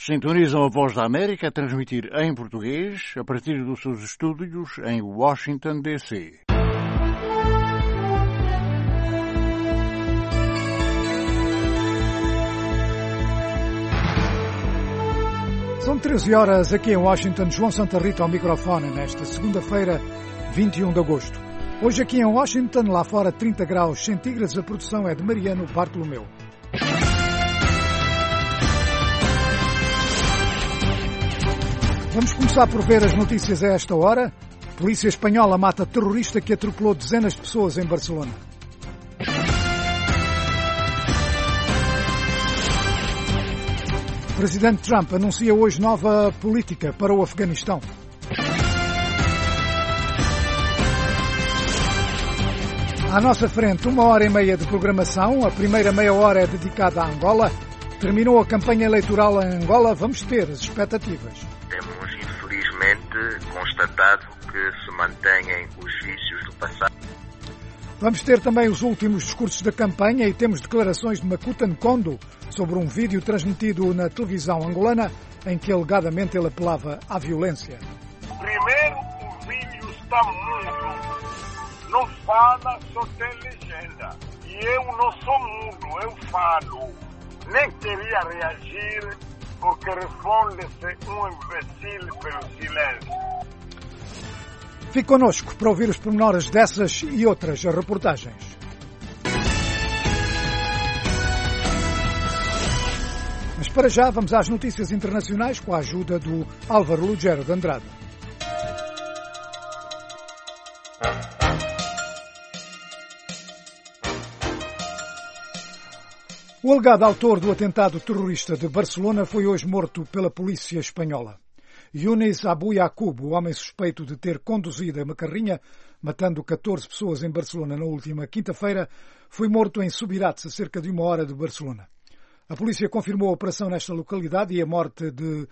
Sintonizam a Voz da América a transmitir em português a partir dos seus estúdios em Washington, D.C. São 13 horas aqui em Washington. João Santa Rita ao microfone nesta segunda-feira, 21 de agosto. Hoje aqui em Washington, lá fora 30 graus centígrados, a produção é de Mariano Bartolomeu. Vamos começar por ver as notícias a esta hora. Polícia espanhola mata terrorista que atropelou dezenas de pessoas em Barcelona. O presidente Trump anuncia hoje nova política para o Afeganistão. À nossa frente, 1h30 de programação. A primeira meia hora é dedicada à Angola. Terminou a campanha eleitoral em Angola. Vamos ter as expectativas. Temos, infelizmente, constatado que se mantêm os vícios do passado. Vamos ter também os últimos discursos da campanha e temos declarações de Makuta Nkondo sobre um vídeo transmitido na televisão angolana em que alegadamente ele apelava à violência. Primeiro, o vídeo está mudo. Não fala, só tem legenda. E eu não sou mudo, eu falo. Nem queria reagir porque responde-se um imbecil pelo silêncio. Fique connosco para ouvir os pormenores dessas e outras reportagens. Mas para já vamos às notícias internacionais com a ajuda do Álvaro Lugero de Andrade. O alegado autor do atentado terrorista de Barcelona foi hoje morto pela polícia espanhola. Yunis Abu Yaqub, o homem suspeito de ter conduzido uma carrinha, matando 14 pessoas em Barcelona na última quinta-feira, foi morto em Subirats, a cerca de 1 hora de Barcelona. A polícia confirmou a operação nesta localidade e a morte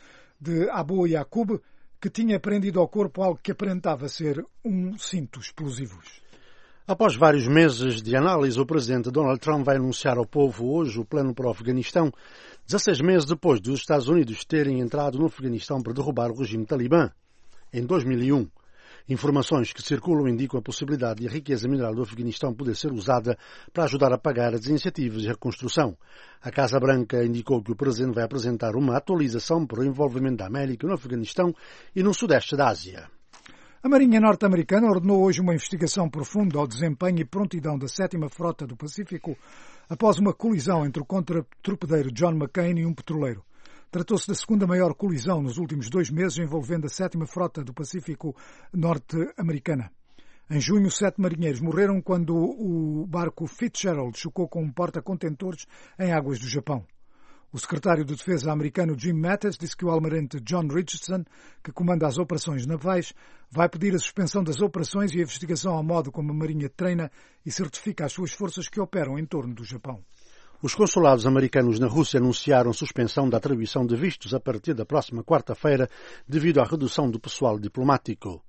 de Abu Yaqub, que tinha prendido ao corpo algo que aparentava ser um cinto explosivos. Após vários meses de análise, o presidente Donald Trump vai anunciar ao povo hoje o plano para o Afeganistão, 16 meses depois dos Estados Unidos terem entrado no Afeganistão para derrubar o regime talibã, em 2001. Informações que circulam indicam a possibilidade de a riqueza mineral do Afeganistão poder ser usada para ajudar a pagar as iniciativas de reconstrução. A Casa Branca indicou que o presidente vai apresentar uma atualização para o envolvimento da América no Afeganistão e no Sudeste da Ásia. A Marinha norte-americana ordenou hoje uma investigação profunda ao desempenho e prontidão da 7ª Frota do Pacífico após uma colisão entre o contratorpedeiro John McCain e um petroleiro. Tratou-se da segunda maior colisão nos últimos 2 meses envolvendo a 7ª Frota do Pacífico norte-americana. Em junho, 7 marinheiros morreram quando o barco Fitzgerald chocou com um porta-contentores em águas do Japão. O secretário de Defesa americano Jim Mattis disse que o almirante John Richardson, que comanda as operações navais, vai pedir a suspensão das operações e a investigação ao modo como a Marinha treina e certifica as suas forças que operam em torno do Japão. Os consulados americanos na Rússia anunciaram suspensão da atribuição de vistos a partir da próxima quarta-feira devido à redução do pessoal diplomático.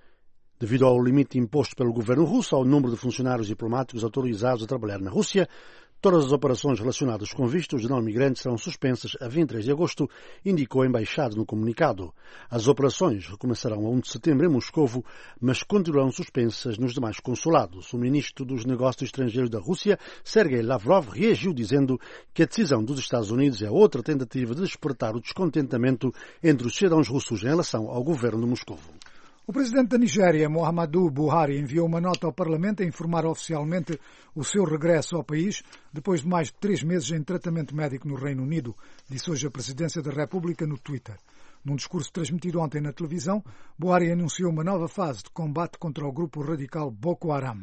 Devido ao limite imposto pelo governo russo ao número de funcionários diplomáticos autorizados a trabalhar na Rússia, todas as operações relacionadas com vistos de não-migrantes serão suspensas a 23 de agosto, indicou a embaixada no comunicado. As operações recomeçarão a 1 de setembro em Moscovo, mas continuarão suspensas nos demais consulados. O ministro dos Negócios Estrangeiros da Rússia, Sergei Lavrov, reagiu dizendo que a decisão dos Estados Unidos é outra tentativa de despertar o descontentamento entre os cidadãos russos em relação ao governo de Moscovo. O presidente da Nigéria, Muhammadu Buhari, enviou uma nota ao Parlamento a informar oficialmente o seu regresso ao país depois de mais de 3 meses em tratamento médico no Reino Unido, disse hoje a Presidência da República no Twitter. Num discurso transmitido ontem na televisão, Buhari anunciou uma nova fase de combate contra o grupo radical Boko Haram.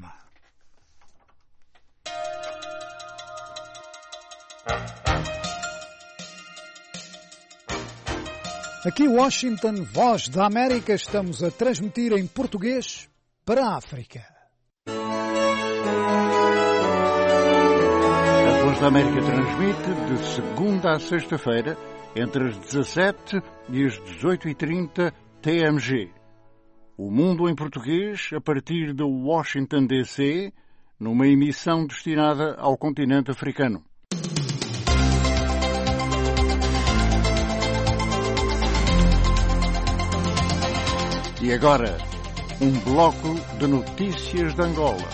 Aqui Washington, Voz da América, estamos a transmitir em português para a África. A Voz da América transmite de segunda a sexta-feira entre as 17 e as 18h30 TMG. O Mundo em Português a partir de Washington, D.C., numa emissão destinada ao continente africano. E agora, um bloco de notícias de Angola.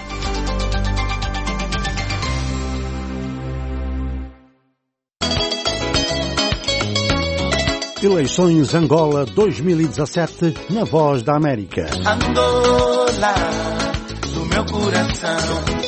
Eleições Angola 2017 na Voz da América. Angola, do meu coração.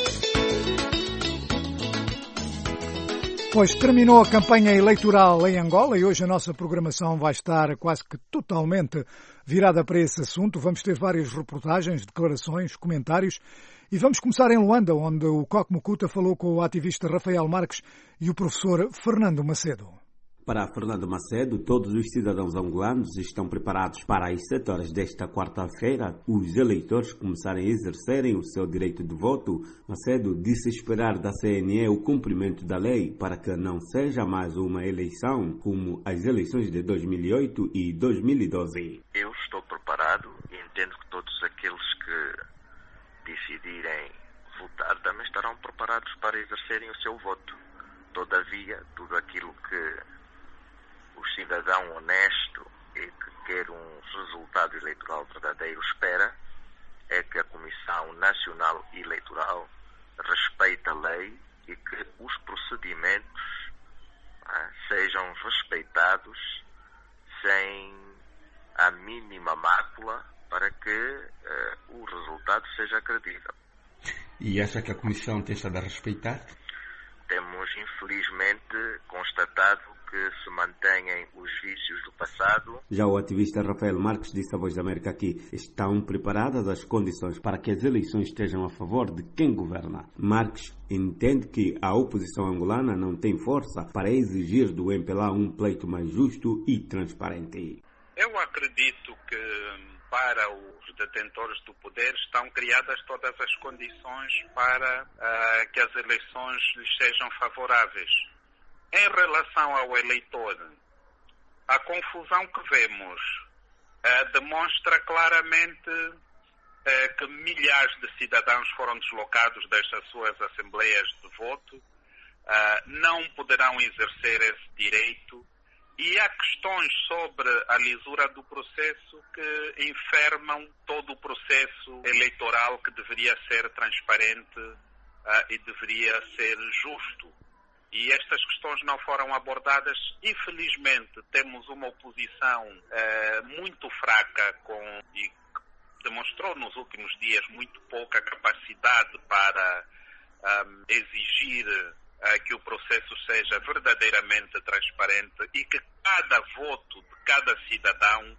Pois terminou a campanha eleitoral em Angola e hoje a nossa programação vai estar quase que totalmente virada para esse assunto. Vamos ter várias reportagens, declarações, comentários e vamos começar em Luanda, onde o Coque Mukuta falou com o ativista Rafael Marques e o professor Fernando Macedo. Para Fernando Macedo, todos os cidadãos angolanos estão preparados para às 7 horas desta quarta-feira os eleitores começarem a exercerem o seu direito de voto. Macedo disse esperar da CNE o cumprimento da lei para que não seja mais uma eleição como as eleições de 2008 e 2012. Eu estou preparado e entendo que todos aqueles que decidirem votar também estarão preparados para exercerem o seu voto. Todavia, tudo aquilo que o cidadão honesto e que quer um resultado eleitoral verdadeiro espera é que a Comissão Nacional Eleitoral respeite a lei e que os procedimentos sejam respeitados sem a mínima mácula para que o resultado seja credível. E acha que a Comissão tem estado a respeitar? Temos, infelizmente, constatado que se mantêm os vícios do passado. Já o ativista Rafael Marques disse à Voz da América que estão preparadas as condições para que as eleições estejam a favor de quem governa. Marques entende que a oposição angolana não tem força para exigir do MPLA um pleito mais justo e transparente. Eu acredito que para os detentores do poder estão criadas todas as condições para que as eleições lhes sejam favoráveis. Em relação ao eleitor, a confusão que vemos demonstra claramente que milhares de cidadãos foram deslocados destas suas assembleias de voto, não poderão exercer esse direito. E há questões sobre a lisura do processo que enfermam todo o processo eleitoral que deveria ser transparente e deveria ser justo. E estas questões não foram abordadas. Infelizmente, temos uma oposição muito fraca e que demonstrou nos últimos dias muito pouca capacidade para exigir que o processo seja verdadeiramente transparente e que cada voto de cada cidadão,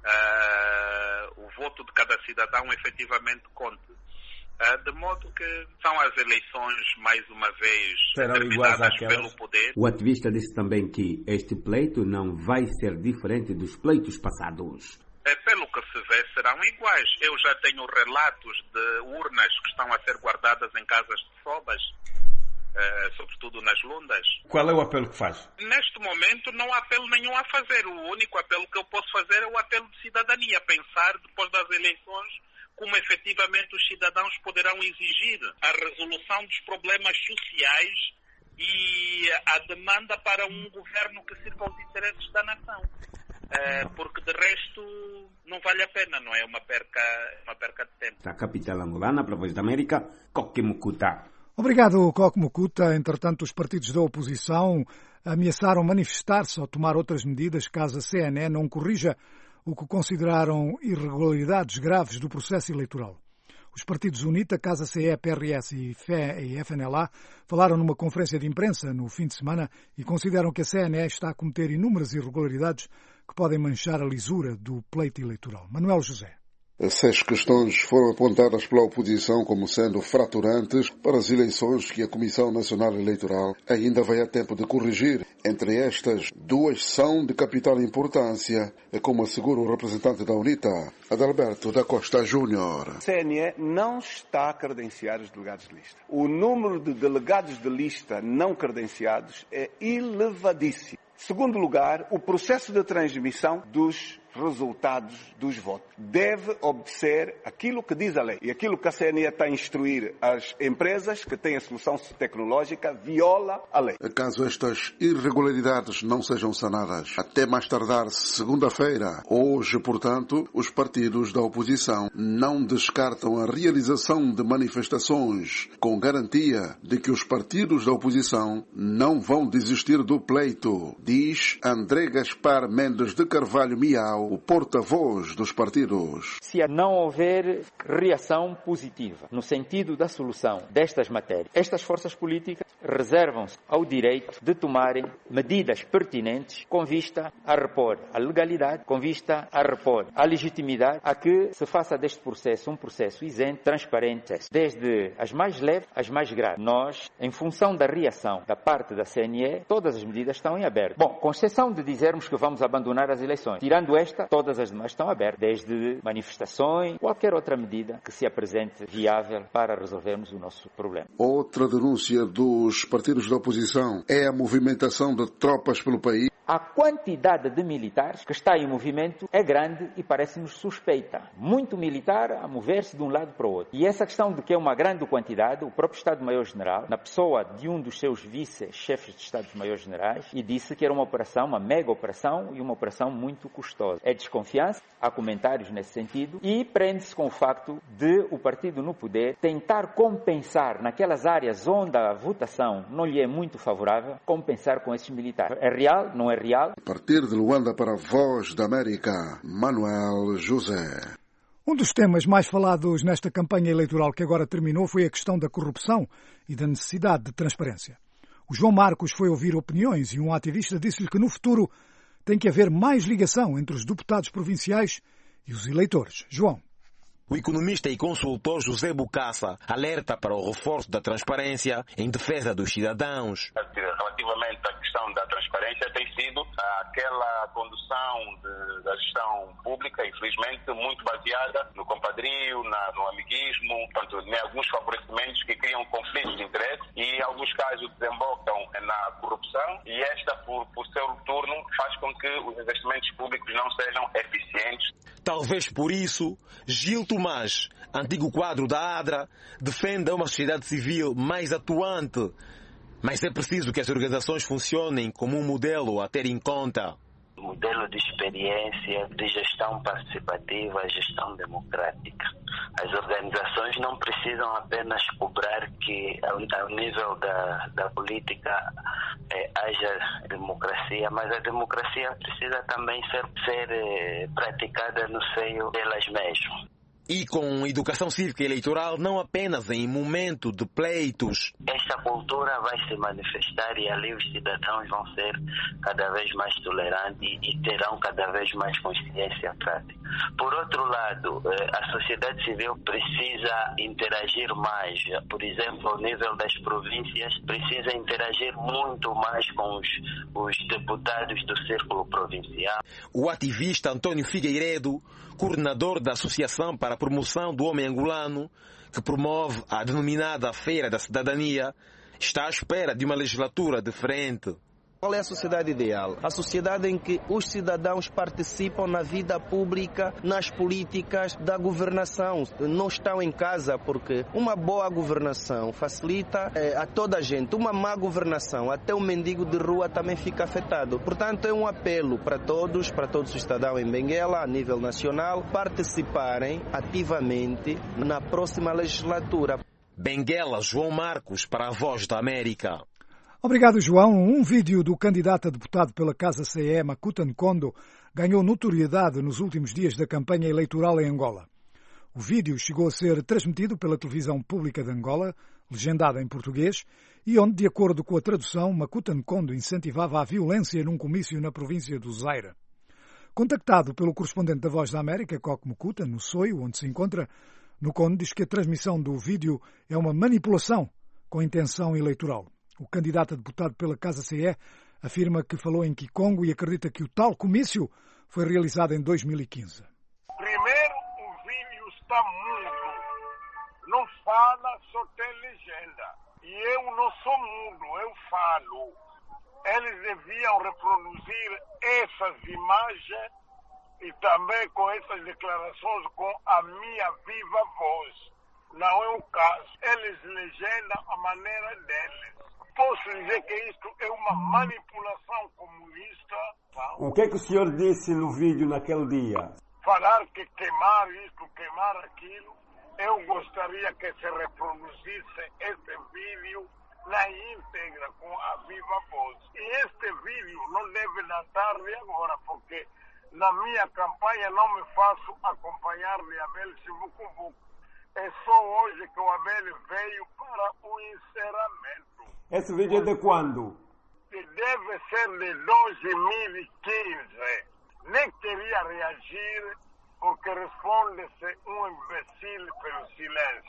o voto de cada cidadão efetivamente conte. De modo que são as eleições, mais uma vez, determinadas pelo poder. O ativista disse também que este pleito não vai ser diferente dos pleitos passados. Pelo que se vê, serão iguais. Eu já tenho relatos de urnas que estão a ser guardadas em casas de sobas, sobretudo nas lundas. Qual é o apelo que faz? Neste momento não há apelo nenhum a fazer. O único apelo que eu posso fazer é o apelo de cidadania. Pensar, depois das eleições, como efetivamente os cidadãos poderão exigir a resolução dos problemas sociais e a demanda para um governo que sirva aos interesses da nação. Porque de resto não vale a pena, não é uma perca de tempo. Da capital angolana, para a Voz da América, Coque Mukuta. Obrigado, Coque Mukuta. Entretanto, os partidos da oposição ameaçaram manifestar-se ou tomar outras medidas caso a CNE não corrija o que consideraram irregularidades graves do processo eleitoral. Os partidos UNITA, Casa CE, PRS e FNLA falaram numa conferência de imprensa no fim de semana e consideram que a CNE está a cometer inúmeras irregularidades que podem manchar a lisura do pleito eleitoral. Manuel José. 6 questões foram apontadas pela oposição como sendo fraturantes para as eleições que a Comissão Nacional Eleitoral ainda vai a tempo de corrigir. Entre estas, 2 são de capital importância, como assegura o representante da UNITA, Adalberto da Costa Júnior. A CNE não está a credenciar os delegados de lista. O número de delegados de lista não credenciados é elevadíssimo. Segundo lugar, o processo de transmissão dos resultados dos votos. Deve obedecer aquilo que diz a lei. E aquilo que a CNE está a instruir as empresas que têm a solução tecnológica viola a lei. Caso estas irregularidades não sejam sanadas até mais tardar segunda-feira, hoje, portanto, os partidos da oposição não descartam a realização de manifestações com garantia de que os partidos da oposição não vão desistir do pleito, diz André Gaspar Mendes de Carvalho Miau, o porta-voz dos partidos. Se não houver reação positiva no sentido da solução destas matérias, estas forças políticas reservam-se ao direito de tomarem medidas pertinentes com vista a repor a legalidade, com vista a repor a legitimidade, a que se faça deste processo um processo isento, transparente, desde as mais leves às mais graves. Nós, em função da reação da parte da CNE, todas as medidas estão em aberto. Bom, com exceção de dizermos que vamos abandonar as eleições. Tirando esta, todas as demais estão abertas, desde manifestações, qualquer outra medida que se apresente viável para resolvermos o nosso problema. Outra denúncia dos partidos da oposição é a movimentação de tropas pelo país. A quantidade de militares que está em movimento é grande e parece-nos suspeita. Muito militar a mover-se de um lado para o outro. E essa questão de que é uma grande quantidade, o próprio Estado-Maior-General, na pessoa de um dos seus vice-chefes de Estados-Maiores-Generais, e disse que era uma operação, uma mega operação e uma operação muito custosa. É desconfiança, há comentários nesse sentido, e prende-se com o facto de o partido no poder tentar compensar naquelas áreas onde a votação não lhe é muito favorável, compensar com esses militares. É real? Não é real? A partir de Luanda para a Voz da América, Manuel José. Um dos temas mais falados nesta campanha eleitoral que agora terminou foi a questão da corrupção e da necessidade de transparência. O João Marcos foi ouvir opiniões e um ativista disse-lhe que no futuro tem que haver mais ligação entre os deputados provinciais e os eleitores. João. O economista e consultor José Bucaça alerta para o reforço da transparência em defesa dos cidadãos. Relativamente à questão da transparência, tem sido aquela condução da gestão pública, infelizmente, muito baseada no compadrio, no amiguismo, portanto, em alguns favorecimentos que criam conflitos de interesse e, em alguns casos, desembocam na corrupção e esta, por seu turno, faz com que os investimentos públicos não sejam eficientes. Talvez por isso, Gil Tomás, antigo quadro da ADRA, defende uma sociedade civil mais atuante. Mas é preciso que as organizações funcionem como um modelo a ter em conta. Modelo de experiência, de gestão participativa, gestão democrática. As organizações não precisam apenas cobrar que ao nível da política haja democracia, mas a democracia precisa também ser praticada no seio delas mesmas. E com educação cívica e eleitoral, não apenas em momento de pleitos. Esta cultura vai se manifestar e ali os cidadãos vão ser cada vez mais tolerantes e terão cada vez mais consciência prática. Por outro lado, a sociedade civil precisa interagir mais. Por exemplo, ao nível das províncias, precisa interagir muito mais com os deputados do Círculo Provincial. O ativista Antônio Figueiredo, coordenador da Associação para a Promoção do Homem Angolano, que promove a denominada Feira da Cidadania, está à espera de uma legislatura diferente. Qual é a sociedade ideal? A sociedade em que os cidadãos participam na vida pública, nas políticas da governação. Não estão em casa, porque uma boa governação facilita a toda a gente. Uma má governação, até o mendigo de rua também fica afetado. Portanto, é um apelo para todos os cidadãos em Benguela, a nível nacional, participarem ativamente na próxima legislatura. Benguela, João Marcos, para a Voz da América. Obrigado, João. Um vídeo do candidato a deputado pela Casa CE, Makuta Nkondo, ganhou notoriedade nos últimos dias da campanha eleitoral em Angola. O vídeo chegou a ser transmitido pela televisão pública de Angola, legendada em português, e onde, de acordo com a tradução, Makuta Nkondo incentivava a violência num comício na província do Zaire. Contactado pelo correspondente da Voz da América, Coque Makuta, no Soio, onde se encontra, Nkondo diz que a transmissão do vídeo é uma manipulação com intenção eleitoral. O candidato a deputado pela Casa CE afirma que falou em Kikongo e acredita que o tal comício foi realizado em 2015. Primeiro, o vídeo está mudo. Não fala, só tem legenda. E eu não sou mudo, eu falo. Eles deviam reproduzir essas imagens e também com essas declarações com a minha viva voz. Não é o caso. Eles legendam a maneira deles. Posso dizer que isto é uma manipulação comunista. O que é que o senhor disse no vídeo naquele dia? Falar que queimar isto, queimar aquilo. Eu gostaria que se reproduzisse este vídeo na íntegra, com a viva voz. E este vídeo não deve datar de agora, porque na minha campanha não me faço acompanhar de Abel Chivucuvuco. É só hoje que o Abel veio para o encerramento. Esse vídeo é de quando? Deve ser de 2015. Nem queria reagir, porque responde-se um imbecil pelo silêncio.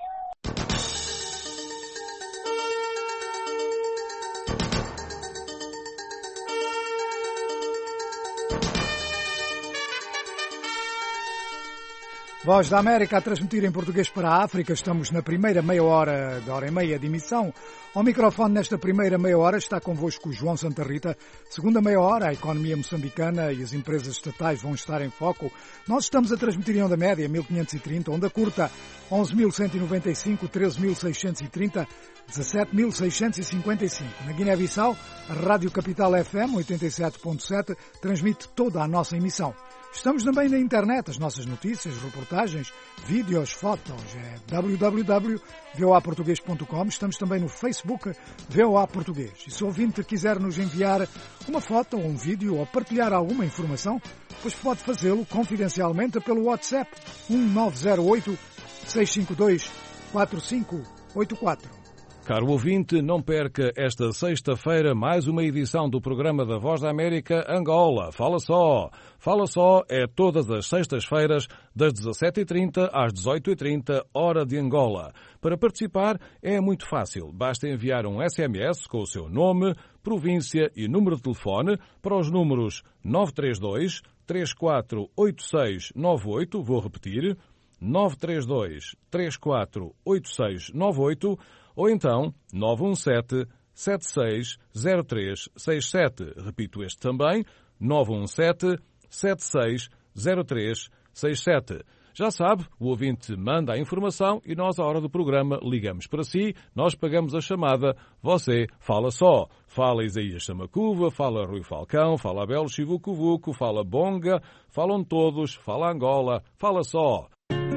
Voz da América a transmitir em português para a África. Estamos na primeira meia hora, da hora e meia de emissão. Ao microfone nesta primeira meia hora está convosco João Santa Rita. Segunda meia hora, a economia moçambicana e as empresas estatais vão estar em foco. Nós estamos a transmitir em onda média 1530, onda curta 11.195, 13.630, 17.655. Na Guiné-Bissau, a Rádio Capital FM 87.7 transmite toda a nossa emissão. Estamos também na internet, as nossas notícias, reportagens, vídeos, fotos, www.voaportugues.com. Estamos também no Facebook VOA Português. E se o ouvinte quiser nos enviar uma foto ou um vídeo ou partilhar alguma informação, pois pode fazê-lo confidencialmente pelo WhatsApp 1908 652 4584. Caro ouvinte, não perca esta sexta-feira mais uma edição do programa da Voz da América Angola. Fala só! Fala só é todas as sextas-feiras, das 17h30 às 18h30, hora de Angola. Para participar é muito fácil. Basta enviar um SMS com o seu nome, província e número de telefone para os números 932 348698, vou repetir, 932 348698, ou então 917-760367. Repito este também, 917-760367. Já sabe, o ouvinte manda a informação e nós, à hora do programa, ligamos para si, nós pagamos a chamada, você fala só. Fala Isaías Samacuva, fala Rui Falcão, fala Abel Chivucuvuco, fala Bonga, falam todos, fala Angola, fala só.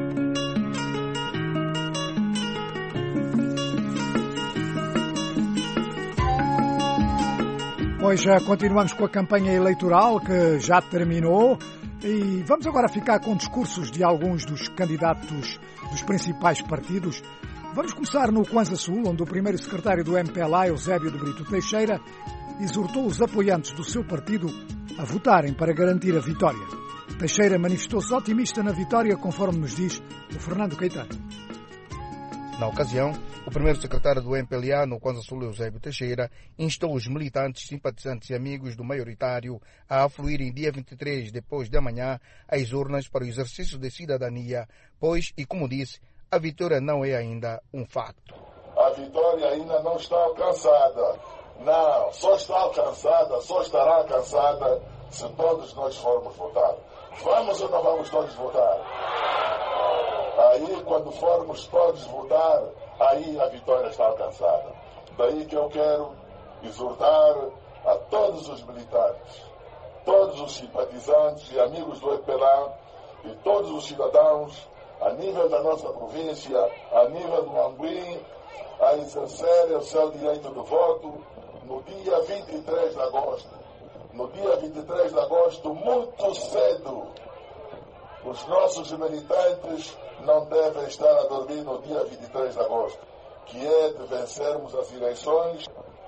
Hoje continuamos com a campanha eleitoral que já terminou e vamos agora ficar com discursos de alguns dos candidatos dos principais partidos. Vamos começar no Kwanza Sul, onde o primeiro secretário do MPLA, Eusébio de Brito Teixeira, exortou os apoiantes do seu partido a votarem para garantir a vitória. Teixeira manifestou-se otimista na vitória, conforme nos diz o Fernando Caetano. Na ocasião, o primeiro secretário do MPLA no Kwanza Sul, Eusébio Teixeira, instou os militantes, simpatizantes e amigos do maioritário a afluírem dia 23, depois de amanhã, às urnas para o exercício de cidadania, pois, e como disse, a vitória não é ainda um facto. A vitória ainda não está alcançada. Não, só estará alcançada se todos nós formos votar. Vamos ou não vamos todos votar? Aí, quando formos todos votar, aí a vitória está alcançada. Daí que eu quero exortar a todos os militantes, todos os simpatizantes e amigos do MPLA e todos os cidadãos, a nível da nossa província, a nível do Manguim, a exercerem o seu direito de voto no dia 23 de agosto. No dia 23 de agosto, muito cedo, os nossos militantes não devem estar a dormir no dia 23 de agosto, que é de vencermos as eleições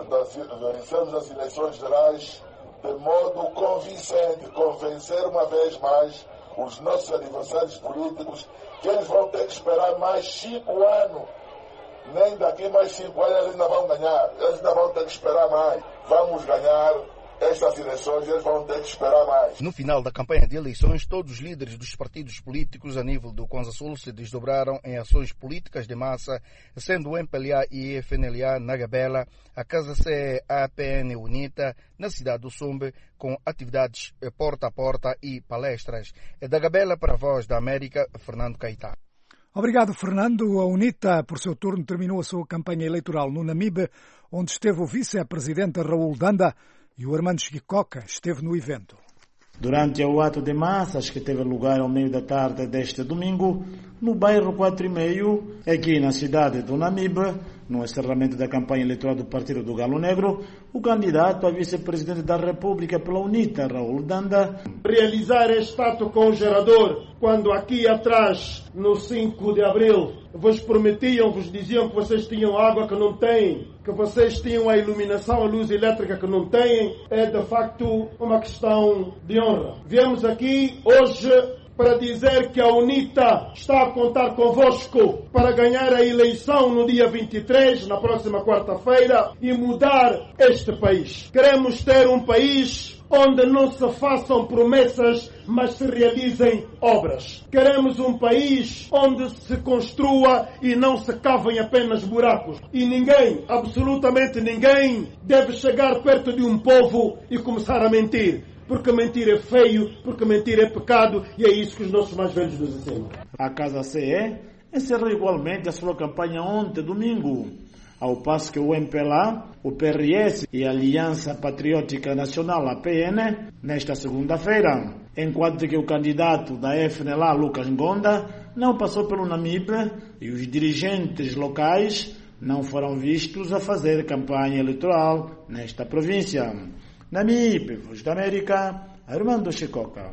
gerais de modo convincente, convencer uma vez mais os nossos adversários políticos que eles vão ter que esperar mais 5 anos. Nem daqui mais 5 anos eles ainda vão ganhar, eles ainda vão ter que esperar mais. Vamos ganhar estas eleições eles vão ter que esperar mais. No final da campanha de eleições, todos os líderes dos partidos políticos a nível do Kwanza Sul se desdobraram em ações políticas de massa, sendo o MPLA e FNLA na Gabela, a Casa CE APN UNITA na cidade do Sumbe, com atividades porta a porta e palestras. Da Gabela para a Voz da América, Fernando Caetá. Obrigado, Fernando. A UNITA, por seu turno, terminou a sua campanha eleitoral no Namibe, onde esteve o vice-presidente Raul Danda e o Armando Chicoca esteve no evento. Durante o ato de massas que teve lugar ao meio da tarde deste domingo, no bairro 4,5, aqui na cidade do Namibe, no encerramento da campanha eleitoral do Partido do Galo Negro, o candidato a vice-presidente da República pela UNITA, Raul Danda, realizar este ato com o gerador, quando aqui atrás, no 5 de abril, vos diziam que vocês tinham água que não têm, que vocês tinham a iluminação, a luz elétrica que não têm, é de facto uma questão de honra. Viemos aqui hoje para dizer que a UNITA está a contar convosco para ganhar a eleição no dia 23, na próxima quarta-feira, e mudar este país. Queremos ter um país onde não se façam promessas, mas se realizem obras. Queremos um país onde se construa e não se cavem apenas buracos. E ninguém, absolutamente ninguém, deve chegar perto de um povo e começar a mentir. Porque mentir é feio, porque mentir é pecado, e é isso que os nossos mais velhos nos ensinam. A Casa CE encerrou igualmente a sua campanha ontem, domingo, ao passo que o MPLA, o PRS e a Aliança Patriótica Nacional, APN, nesta segunda-feira, enquanto que o candidato da FNLA, Lucas Ngonda, não passou pelo Namibe e os dirigentes locais não foram vistos a fazer campanha eleitoral nesta província. Namibe, Voz da América, Armando Chicoca.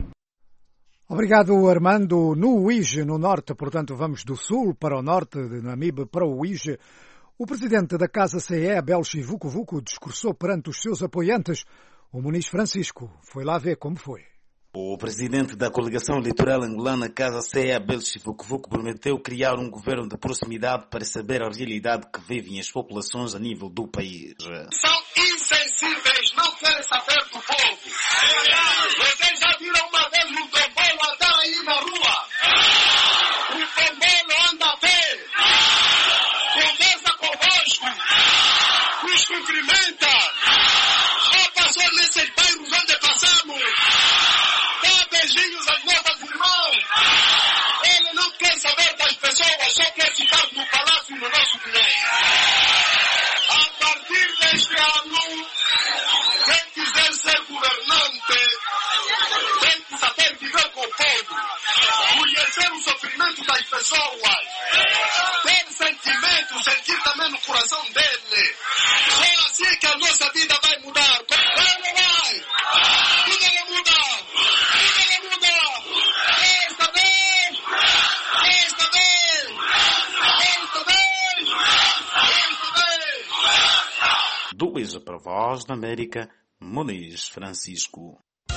Obrigado, Armando. No Uíge, no norte, portanto, vamos do sul para o norte, de Namibe para o Uíge. O presidente da Casa CE, Abel Chivucovuco, discursou perante os seus apoiantes. O Muniz Francisco foi lá ver como foi. O presidente da coligação eleitoral angolana Casa CE, Abel Chivucovuco, prometeu criar um governo de proximidade para saber a realidade que vivem as populações a nível do país. São insensíveis, não querem saber do povo. Vocês já viram uma vez um tombolo andar aí na rua? O tombolo anda a ver. Conversa convosco. Nos cumprimenta. Já passou nesses bairros onde passamos. Dá beijinhos às nossas irmãs. Ele não quer saber das pessoas, só quer ficar no palácio no nosso dinheiro. A partir deste ano, quem quiser ser governante tem que saber viver com o povo, conhecer o sofrimento das pessoas, ter sentimento, sentir também no coração dele. É assim que a nossa vida vai mudar. Vai ou não vai? Tudo vai mudar. Tudo vai mudar. Esta vez. Esta vez. Esta vez. Esta vez. Do Uíge para a Voz da América, Muniz Francisco.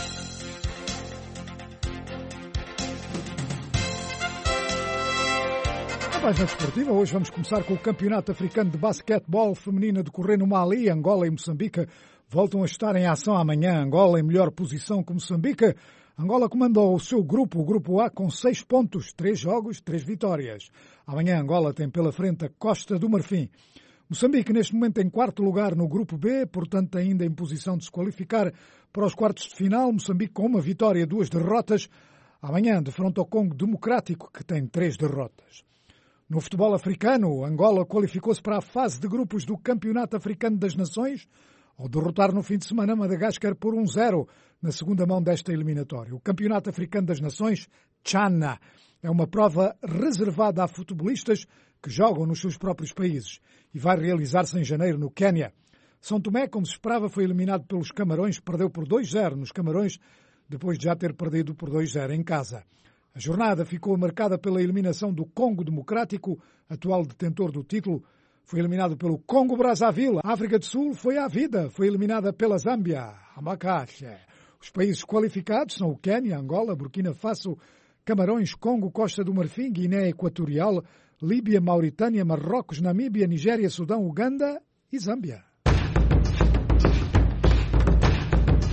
Na página desportiva, hoje vamos começar com o Campeonato Africano de Basquetebol Feminino a decorrer no Mali. Angola e Moçambique voltam a estar em ação amanhã. Angola em melhor posição que Moçambique. Angola comandou o seu grupo, o Grupo A, com 6 pontos, 3 jogos, 3 vitórias. Amanhã Angola tem pela frente a Costa do Marfim. Moçambique, neste momento, em quarto lugar no Grupo B, portanto ainda em posição de se qualificar para os quartos de final. Moçambique com uma vitória e 2 derrotas. Amanhã, defronta ao Congo Democrático, que tem 3 derrotas. No futebol africano, Angola qualificou-se para a fase de grupos do Campeonato Africano das Nações, ao derrotar no fim de semana Madagascar por 1-0 na segunda mão desta eliminatória. O Campeonato Africano das Nações, Tchana, é uma prova reservada a futebolistas que jogam nos seus próprios países e vai realizar-se em janeiro no Quénia. São Tomé, como se esperava, foi eliminado pelos Camarões, perdeu por 2-0 nos Camarões, depois de já ter perdido por 2-0 em casa. A jornada ficou marcada pela eliminação do Congo Democrático, atual detentor do título. Foi eliminado pelo Congo-Brazzaville. A África do Sul foi à vida, foi eliminada pela Zâmbia. Os países qualificados são o Quénia, Angola, Burkina Faso, Camarões, Congo, Costa do Marfim, Guiné Equatorial, Líbia, Mauritânia, Marrocos, Namíbia, Nigéria, Sudão, Uganda e Zâmbia.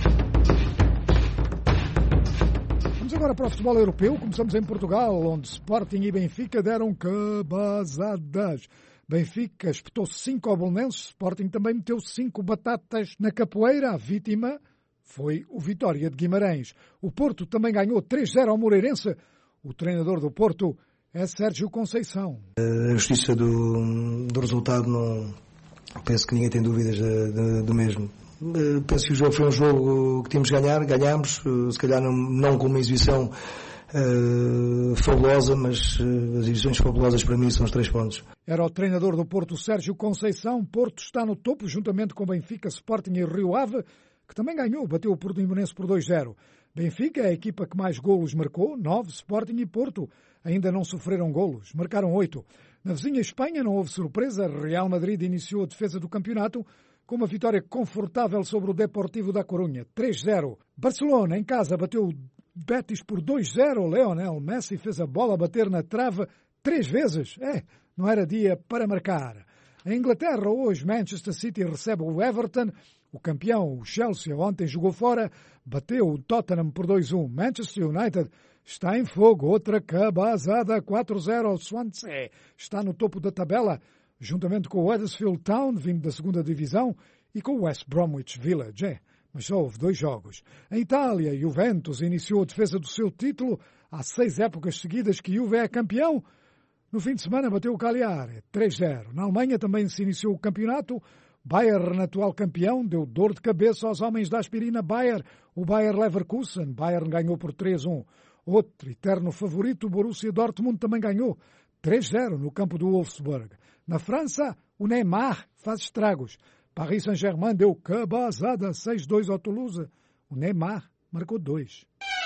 Vamos agora para o futebol europeu. Começamos em Portugal, onde Sporting e Benfica deram cabazadas. Benfica espetou 5 ao Belenenses, Sporting também meteu 5 batatas na capoeira. A vítima foi o Vitória de Guimarães. O Porto também ganhou 3-0 ao Moreirense. O treinador do Porto é Sérgio Conceição. A justiça do resultado, não penso que ninguém tem dúvidas do mesmo. Penso que o jogo foi um jogo que tínhamos de ganhar, ganhámos, se calhar não com uma exibição fabulosa, mas as exibições fabulosas para mim são os 3 pontos. Era o treinador do Porto, Sérgio Conceição. Porto está no topo, juntamente com Benfica, Sporting e Rio Ave, que também ganhou, bateu o Portimonense por 2-0. Benfica é a equipa que mais golos marcou, 9, Sporting e Porto ainda não sofreram golos, marcaram 8. Na vizinha Espanha não houve surpresa, Real Madrid iniciou a defesa do campeonato com uma vitória confortável sobre o Deportivo da Corunha, 3-0. Barcelona, em casa, bateu o Betis por 2-0. Lionel Messi fez a bola bater na trave 3 vezes. Não era dia para marcar. Em Inglaterra, hoje, Manchester City recebe o Everton. O campeão, o Chelsea, ontem jogou fora, bateu o Tottenham por 2-1. Manchester United está em fogo, outra cabazada, 4-0 ao Swansea. Está no topo da tabela, juntamente com o Huddersfield Town, vindo da 2ª divisão, e com o West Bromwich Village. Mas só houve 2 jogos. Em Itália, Juventus iniciou a defesa do seu título. Há 6 épocas seguidas que Juve é campeão. No fim de semana bateu o Cagliari, 3-0. Na Alemanha também se iniciou o campeonato. Bayern, atual campeão, deu dor de cabeça aos homens da aspirina Bayer. O Bayer Leverkusen, Bayern ganhou por 3-1. Outro eterno favorito, o Borussia Dortmund, também ganhou 3-0 no campo do Wolfsburg. Na França, o Neymar faz estragos. Paris Saint-Germain deu cabazada 6-2 ao Toulouse. O Neymar marcou 2.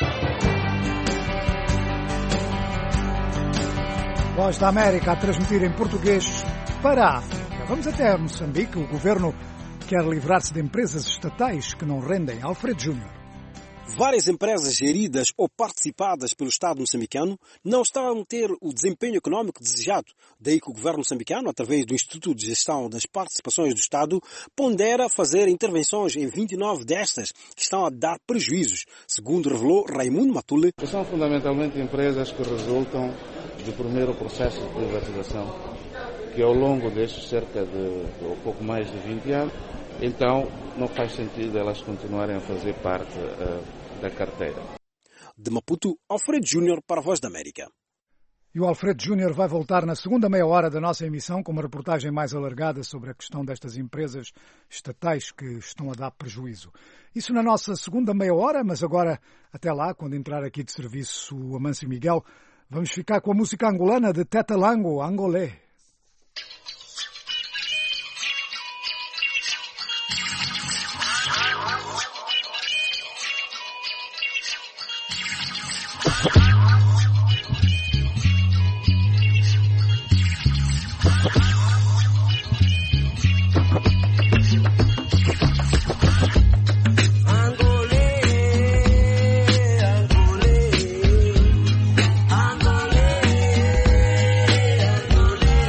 Voz da América a transmitir em português para a África. Vamos até Moçambique. O governo quer livrar-se de empresas estatais que não rendem. Alfredo Júnior. Várias empresas geridas ou participadas pelo Estado moçambicano não estão a ter o desempenho econômico desejado. Daí que o governo moçambicano, através do Instituto de Gestão das Participações do Estado, pondera fazer intervenções em 29 destas que estão a dar prejuízos, segundo revelou Raimundo Matule. São fundamentalmente empresas que resultam do primeiro processo de privatização, que ao longo destes cerca de ou pouco mais de 20 anos, então não faz sentido elas continuarem a fazer parte da carteira. De Maputo, Alfredo Júnior para a Voz da América. E o Alfredo Júnior vai voltar na segunda meia hora da nossa emissão com uma reportagem mais alargada sobre a questão destas empresas estatais que estão a dar prejuízo. Isso na nossa segunda meia hora, mas agora, até lá, quando entrar aqui de serviço o Amâncio Miguel, vamos ficar com a música angolana de Teta Lango, Angolé. Angolé,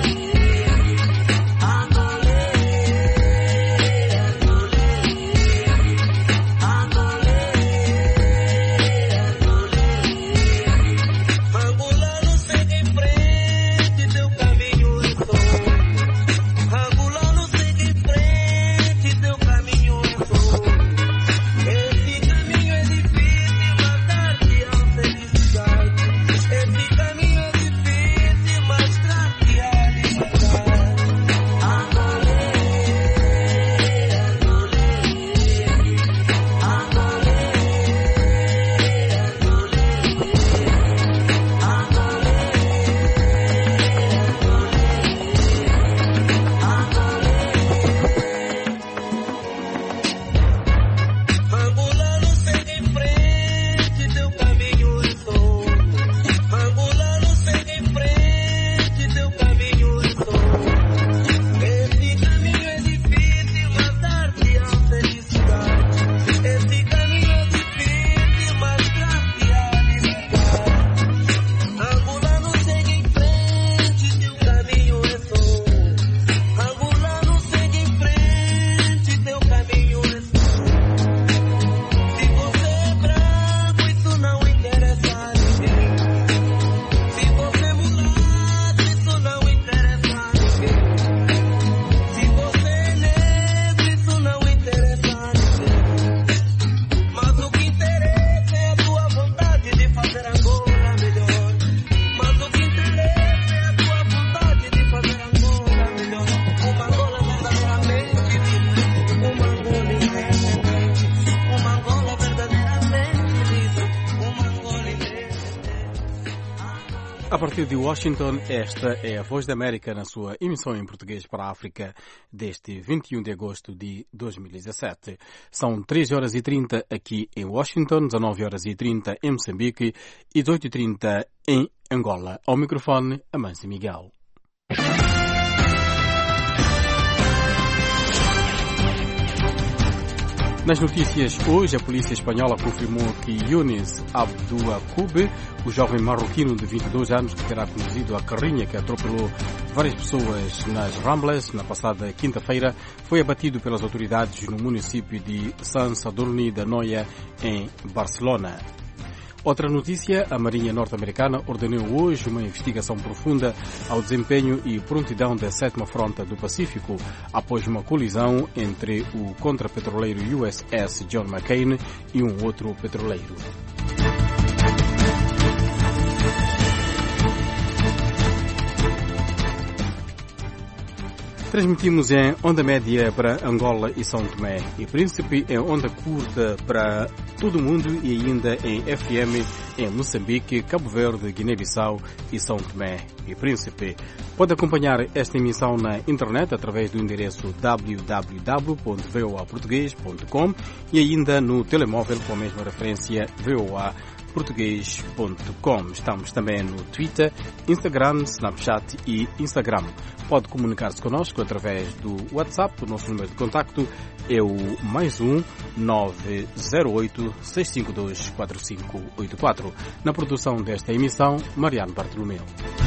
A partir de Washington, esta é a Voz da América na sua emissão em português para a África deste 21 de agosto de 2017. São 3h30 aqui em Washington, 19h30 em Moçambique e 18h30 em Angola. Ao microfone, Amâncio Miguel. Nas notícias hoje, a polícia espanhola confirmou que Younis Abdouakoub, o jovem marroquino de 22 anos que terá conduzido a carrinha que atropelou várias pessoas nas Ramblas na passada quinta-feira, foi abatido pelas autoridades no município de Sant Sadurní d'Anoia, em Barcelona. Outra notícia, a Marinha norte-americana ordenou hoje uma investigação profunda ao desempenho e prontidão da 7ª Frota do Pacífico após uma colisão entre o contrapetroleiro USS John McCain e um outro petroleiro. Transmitimos em onda média para Angola e São Tomé e Príncipe, em onda curta para todo o mundo e ainda em FM em Moçambique, Cabo Verde, Guiné-Bissau e São Tomé e Príncipe. Pode acompanhar esta emissão na internet através do endereço www.voaportugues.com e ainda no telemóvel com a mesma referência voaportugues.com. Estamos também no Twitter, Instagram, Snapchat e Instagram. Pode comunicar-se connosco através do WhatsApp. O nosso número de contacto é o +1 908 652 4584. Na produção desta emissão, Mariano Bartolomeu.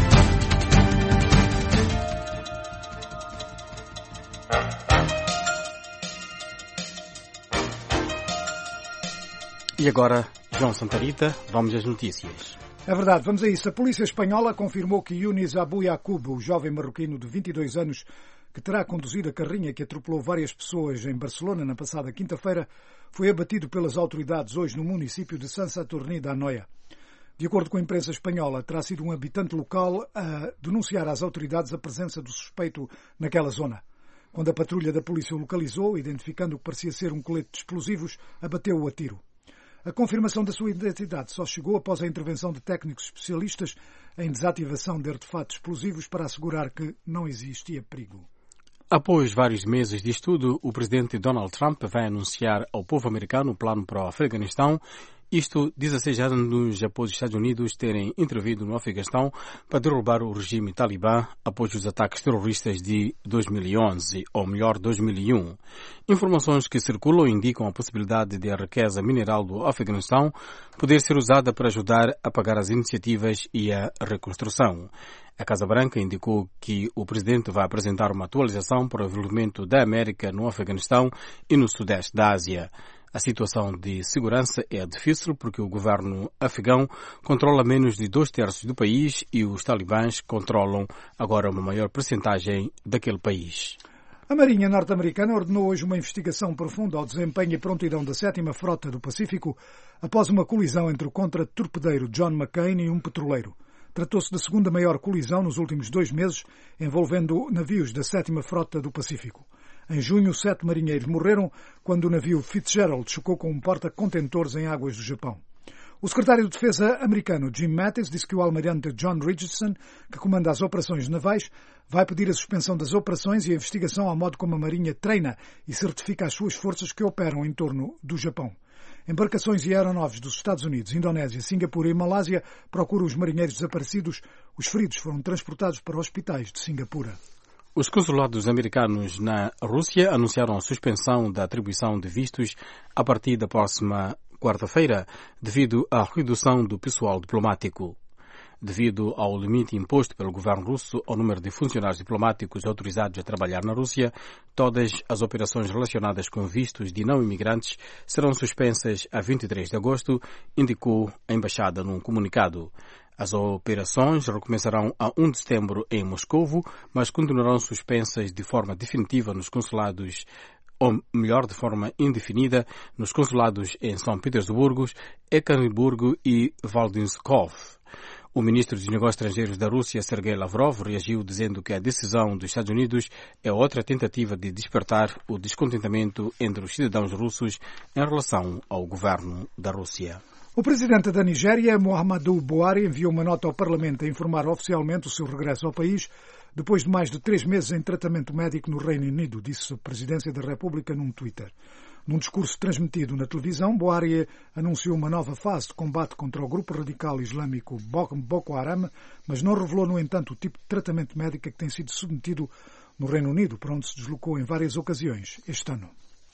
E agora, João Santarita, vamos às notícias. É verdade, vamos a isso. A polícia espanhola confirmou que Younis Abdouakoub, o jovem marroquino de 22 anos que terá conduzido a carrinha que atropelou várias pessoas em Barcelona na passada quinta-feira, foi abatido pelas autoridades hoje no município de Sant Sadurní d'Anoia. De acordo com a imprensa espanhola, terá sido um habitante local a denunciar às autoridades a presença do suspeito naquela zona. Quando a patrulha da polícia o localizou, identificando o que parecia ser um colete de explosivos, abateu-o a tiro. A confirmação da sua identidade só chegou após a intervenção de técnicos especialistas em desativação de artefatos explosivos para assegurar que não existia perigo. Após vários meses de estudo, o presidente Donald Trump vai anunciar ao povo americano o plano para o Afeganistão. Isto 16 anos após os Estados Unidos terem intervido no Afeganistão para derrubar o regime talibã após os ataques terroristas de 2011, ou melhor, 2001. Informações que circulam indicam a possibilidade de a riqueza mineral do Afeganistão poder ser usada para ajudar a pagar as iniciativas e a reconstrução. A Casa Branca indicou que o presidente vai apresentar uma atualização para o desenvolvimento da América no Afeganistão e no Sudeste da Ásia. A situação de segurança é difícil porque o governo afegão controla menos de 2/3 do país e os talibãs controlam agora uma maior percentagem daquele país. A Marinha norte-americana ordenou hoje uma investigação profunda ao desempenho e prontidão da 7ª Frota do Pacífico após uma colisão entre o contratorpedeiro John McCain e um petroleiro. Tratou-se da segunda maior colisão nos últimos 2 meses, envolvendo navios da 7ª Frota do Pacífico. Em junho, 7 marinheiros morreram quando o navio Fitzgerald chocou com um porta-contentores em águas do Japão. O secretário de Defesa americano Jim Mattis disse que o almirante John Richardson, que comanda as operações navais, vai pedir a suspensão das operações e a investigação ao modo como a Marinha treina e certifica as suas forças que operam em torno do Japão. Embarcações e aeronaves dos Estados Unidos, Indonésia, Singapura e Malásia procuram os marinheiros desaparecidos. Os feridos foram transportados para hospitais de Singapura. Os consulados americanos na Rússia anunciaram a suspensão da atribuição de vistos a partir da próxima quarta-feira, devido à redução do pessoal diplomático. Devido ao limite imposto pelo governo russo ao número de funcionários diplomáticos autorizados a trabalhar na Rússia, todas as operações relacionadas com vistos de não-imigrantes serão suspensas a 23 de agosto, indicou a embaixada num comunicado. As operações recomeçarão a 1 de setembro em Moscovo, mas continuarão suspensas de forma definitiva nos consulados, ou melhor, de forma indefinida, nos consulados em São Petersburgo, Ekaterimburgo e Vladivostok. O ministro dos Negócios Estrangeiros da Rússia, Sergei Lavrov, reagiu dizendo que a decisão dos Estados Unidos é outra tentativa de despertar o descontentamento entre os cidadãos russos em relação ao governo da Rússia. O presidente da Nigéria, Muhammadu Buhari, enviou uma nota ao Parlamento a informar oficialmente o seu regresso ao país depois de mais de 3 meses em tratamento médico no Reino Unido, disse a Presidência da República num Twitter. Num discurso transmitido na televisão, Buhari anunciou uma nova fase de combate contra o grupo radical islâmico Boko Haram, mas não revelou, no entanto, o tipo de tratamento médico a que tem sido submetido no Reino Unido, para onde se deslocou em várias ocasiões este ano.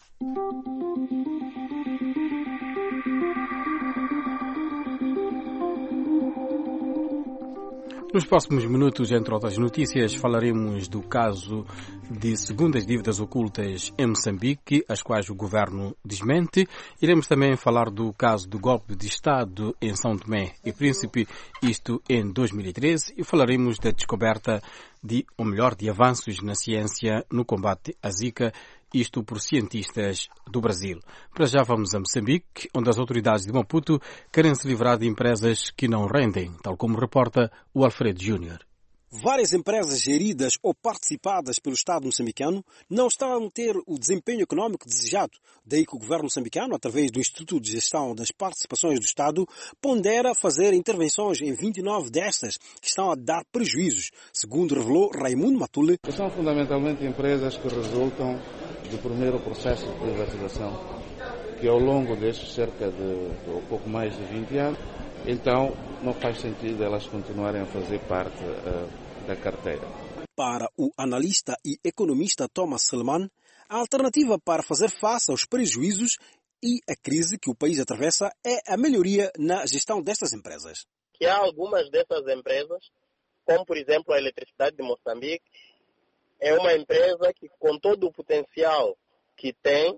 Nos próximos minutos, entre outras notícias, falaremos do caso de segundas dívidas ocultas em Moçambique, as quais o governo desmente. Iremos também falar do caso do golpe de Estado em São Tomé e Príncipe, isto em 2013, e falaremos da descoberta de avanços na ciência no combate à Zika, isto por cientistas do Brasil. Para já vamos a Moçambique, onde as autoridades de Maputo querem se livrar de empresas que não rendem, tal como reporta o Alfredo Júnior. Várias empresas geridas ou participadas pelo Estado moçambicano não estão a ter o desempenho econômico desejado. Daí que o governo moçambicano, através do Instituto de Gestão das Participações do Estado, pondera fazer intervenções em 29 destas que estão a dar prejuízos, segundo revelou Raimundo Matule. São fundamentalmente empresas que resultam do primeiro processo de privatização, que ao longo destes cerca de ou pouco mais de 20 anos, então não faz sentido elas continuarem a fazer parte da carteira. Para o analista e economista Thomas Seleman, a alternativa para fazer face aos prejuízos e à crise que o país atravessa é a melhoria na gestão destas empresas. Que há algumas dessas empresas, como por exemplo a Eletricidade de Moçambique, é uma empresa que, com todo o potencial que tem,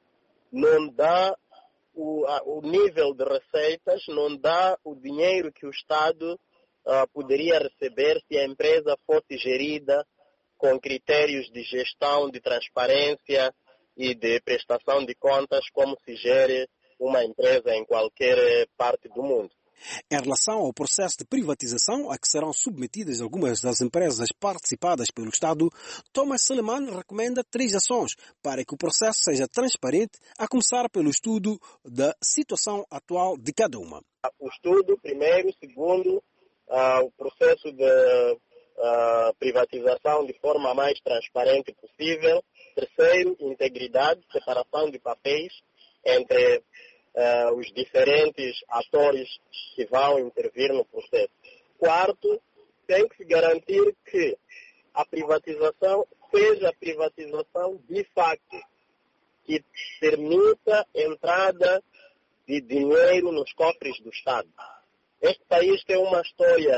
não dá o nível de receitas, não dá o dinheiro que o Estado poderia receber se a empresa fosse gerida com critérios de gestão, de transparência e de prestação de contas, como se gere uma empresa em qualquer parte do mundo. Em relação ao processo de privatização a que serão submetidas algumas das empresas participadas pelo Estado, Thomas Seleman recomenda 3 ações para que o processo seja transparente, a começar pelo estudo da situação atual de cada uma. O estudo, primeiro. Segundo, o processo de privatização de forma mais transparente possível. Terceiro, integridade, separação de papéis entre os diferentes atores que vão intervir no processo. Quarto, tem que se garantir que a privatização seja a privatização de facto, que permita a entrada de dinheiro nos cofres do Estado. Este país tem uma história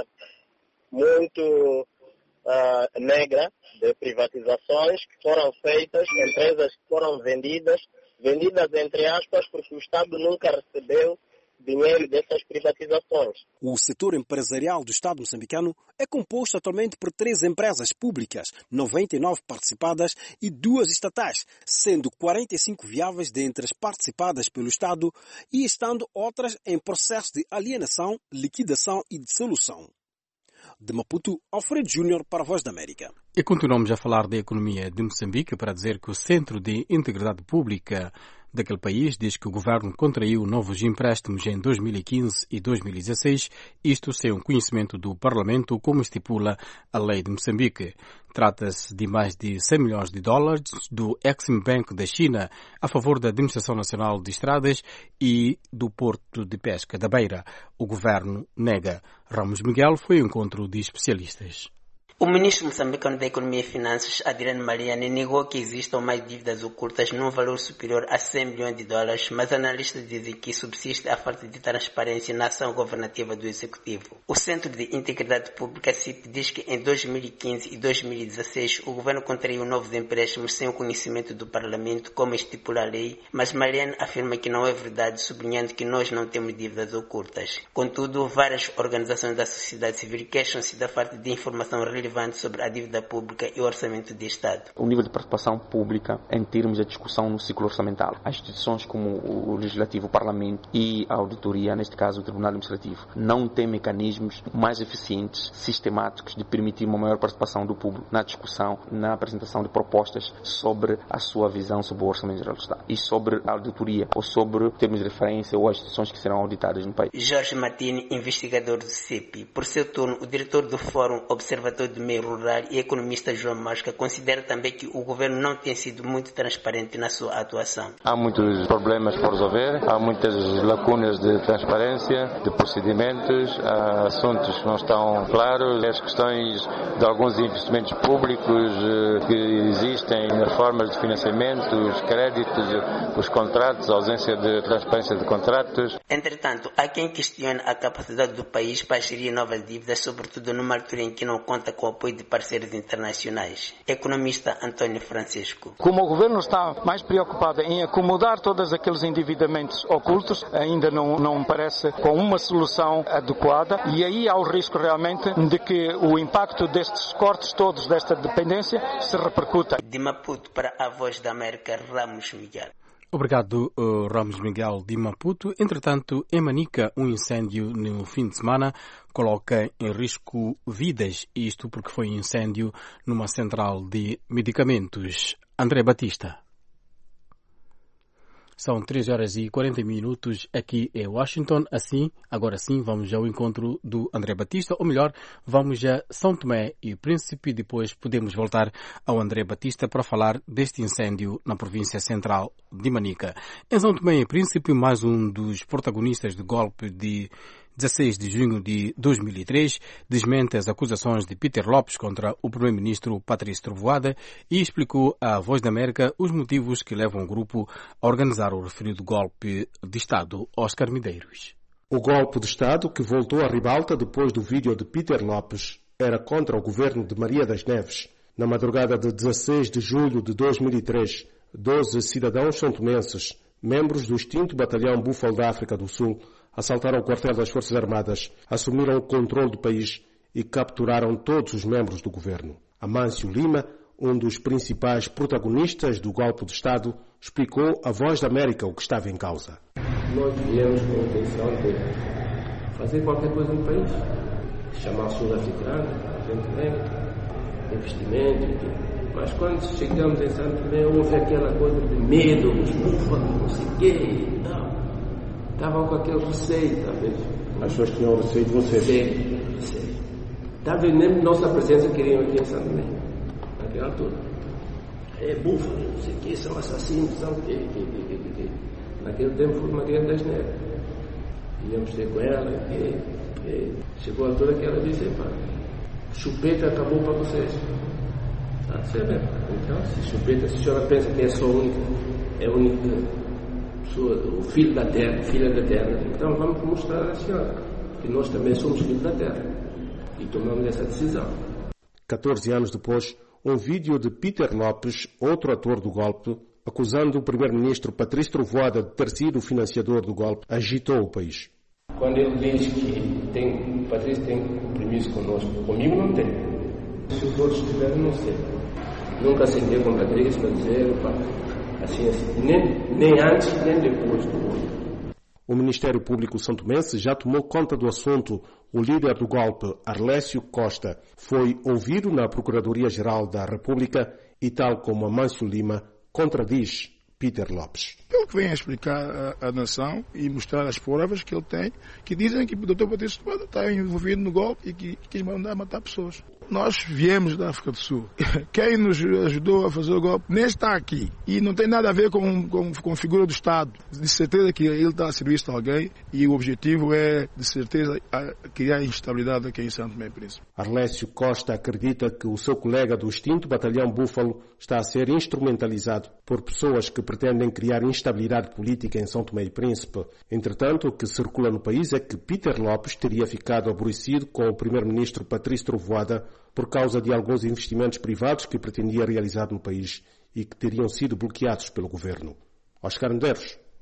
muito negra de privatizações que foram feitas, empresas que foram vendidas entre aspas, porque o Estado nunca recebeu dinheiro dessas privatizações. O setor empresarial do Estado moçambicano é composto atualmente por 3 empresas públicas, 99 participadas e 2 estatais, sendo 45 viáveis dentre as participadas pelo Estado e estando outras em processo de alienação, liquidação e dissolução. De Maputo, Alfredo Júnior para a Voz da América. E continuamos a falar da economia de Moçambique para dizer que o Centro de Integridade Pública daquele país diz que o governo contraiu novos empréstimos em 2015 e 2016, isto sem o conhecimento do Parlamento, como estipula a lei de Moçambique. Trata-se de mais de 100 milhões de dólares do Exim Bank da China a favor da Administração Nacional de Estradas e do Porto de Pesca da Beira. O governo nega. Ramos Miguel foi ao encontro de especialistas. O ministro moçambicano da Economia e Finanças, Adriano Mariani, negou que existam mais dívidas ocultas num valor superior a 100 milhões de dólares, mas analistas dizem que subsiste a falta de transparência na ação governativa do Executivo. O Centro de Integridade Pública, CIP, diz que em 2015 e 2016 o governo contraiu novos empréstimos sem o conhecimento do Parlamento, como estipula a lei, mas Mariani afirma que não é verdade, sublinhando que nós não temos dívidas ocultas. Contudo, várias organizações da sociedade civil queixam-se da falta de informação relevante relevante sobre a dívida pública e o orçamento de Estado. O nível de participação pública em termos de discussão no ciclo orçamental. As instituições como o Legislativo, o Parlamento e a Auditoria, neste caso o Tribunal Administrativo, não têm mecanismos mais eficientes, sistemáticos, de permitir uma maior participação do público na discussão, na apresentação de propostas sobre a sua visão sobre o Orçamento Geral do Estado e sobre a auditoria ou sobre termos de referência ou as instituições que serão auditadas no país. Jorge Martini, investigador do CEPI. Por seu turno, o diretor do Fórum Observatório do Meio Rural e economista João Mosca considera também que o governo não tem sido muito transparente na sua atuação. Há muitos problemas por resolver, há muitas lacunas de transparência, de procedimentos, há assuntos que não estão claros, as questões de alguns investimentos públicos que existem, as formas de financiamento, os créditos, os contratos, a ausência de transparência de contratos. Entretanto, há quem questione a capacidade do país para gerir novas dívidas, sobretudo numa altura em que não conta com o apoio de parceiros internacionais. Economista António Francisco. Como o governo está mais preocupado em acomodar todos aqueles endividamentos ocultos, ainda não parece com uma solução adequada, e aí há o risco realmente de que o impacto destes cortes todos, desta dependência, se repercuta. De Maputo para a Voz da América, Ramos Miguel. Obrigado, Ramos Miguel de Maputo. Entretanto, em Manica, um incêndio no fim de semana coloca em risco vidas, isto porque foi incêndio numa central de medicamentos. André Batista. São 3h40 aqui em Washington. Agora sim, vamos ao encontro do André Batista, ou melhor, vamos a São Tomé e Príncipe, e depois podemos voltar ao André Batista para falar deste incêndio na província central de Manica. Em São Tomé e Príncipe, mais um dos protagonistas do golpe de 16 de junho de 2003, desmente as acusações de Peter Lopes contra o primeiro-ministro Patrício Trovoada e explicou à Voz da América os motivos que levam o grupo a organizar o referido golpe de Estado. Oscar Medeiros. O golpe de Estado, que voltou à ribalta depois do vídeo de Peter Lopes, era contra o governo de Maria das Neves. Na madrugada de 16 de julho de 2003, 12 cidadãos santomenses, membros do extinto batalhão Búfalo da África do Sul, assaltaram o quartel das Forças Armadas, assumiram o controle do país e capturaram todos os membros do governo. Amâncio Lima, um dos principais protagonistas do golpe de Estado, explicou à Voz da América o que estava em causa. Nós viemos com a intenção de fazer qualquer coisa no país, chamar os sul-africanos, a gente vem, investimento, mas quando chegamos em Santo Tomé houve aquela coisa de medo, os búfalos, não sei o quê, não. Estavam com aquele receio, talvez. As pessoas tinham receio de vocês? Sim. Talvez nem nossa presença queriam aqui em Santo Tomé, naquela altura. É búfalo, não sei o que, são assassinos, são o quê. Naquele tempo foi Maria das Neves. Íamos ter com ela, chegou a altura que ela disse, pá, chupeta acabou para vocês. Está certo? Então, se chupeta, se a senhora pensa que é só a única o filho da terra, filha da terra, então vamos mostrar à senhora que nós também somos filhos da terra e tomamos essa decisão. 14 anos depois, um vídeo de Peter Lopes, outro ator do golpe, acusando o primeiro-ministro Patrício Trovoada de ter sido o financiador do golpe, agitou o país. Quando ele diz que Patrício tem compromisso conosco, comigo não tem. Se os outros tiverem, não sei. Nunca aceitei com Patrício para dizer, assim, nem antes nem depois do golpe. O Ministério Público santomense já tomou conta do assunto. O líder do golpe, Arlésio Costa, foi ouvido na Procuradoria-Geral da República e, tal como Amâncio Lima, contradiz Peter Lopes. Ele que vem a explicar à nação e mostrar as provas que ele tem, que dizem que o Dr. Patrício Trovoada está envolvido no golpe e que quis mandar matar pessoas. Nós viemos da África do Sul. Quem nos ajudou a fazer o golpe nem está aqui. E não tem nada a ver com a figura do Estado. De certeza que ele está a serviço de alguém e o objetivo é, de certeza, criar instabilidade aqui em Santo Tomé e Príncipe. Arlésio Costa acredita que o seu colega do extinto batalhão Búfalo está a ser instrumentalizado por pessoas que pretendem criar instabilidade política em São Tomé e Príncipe. Entretanto, o que circula no país é que Peter Lopes teria ficado aborrecido com o primeiro-ministro Patrício Trovoada por causa de alguns investimentos privados que pretendia realizar no país e que teriam sido bloqueados pelo governo. Oscar Medeiros,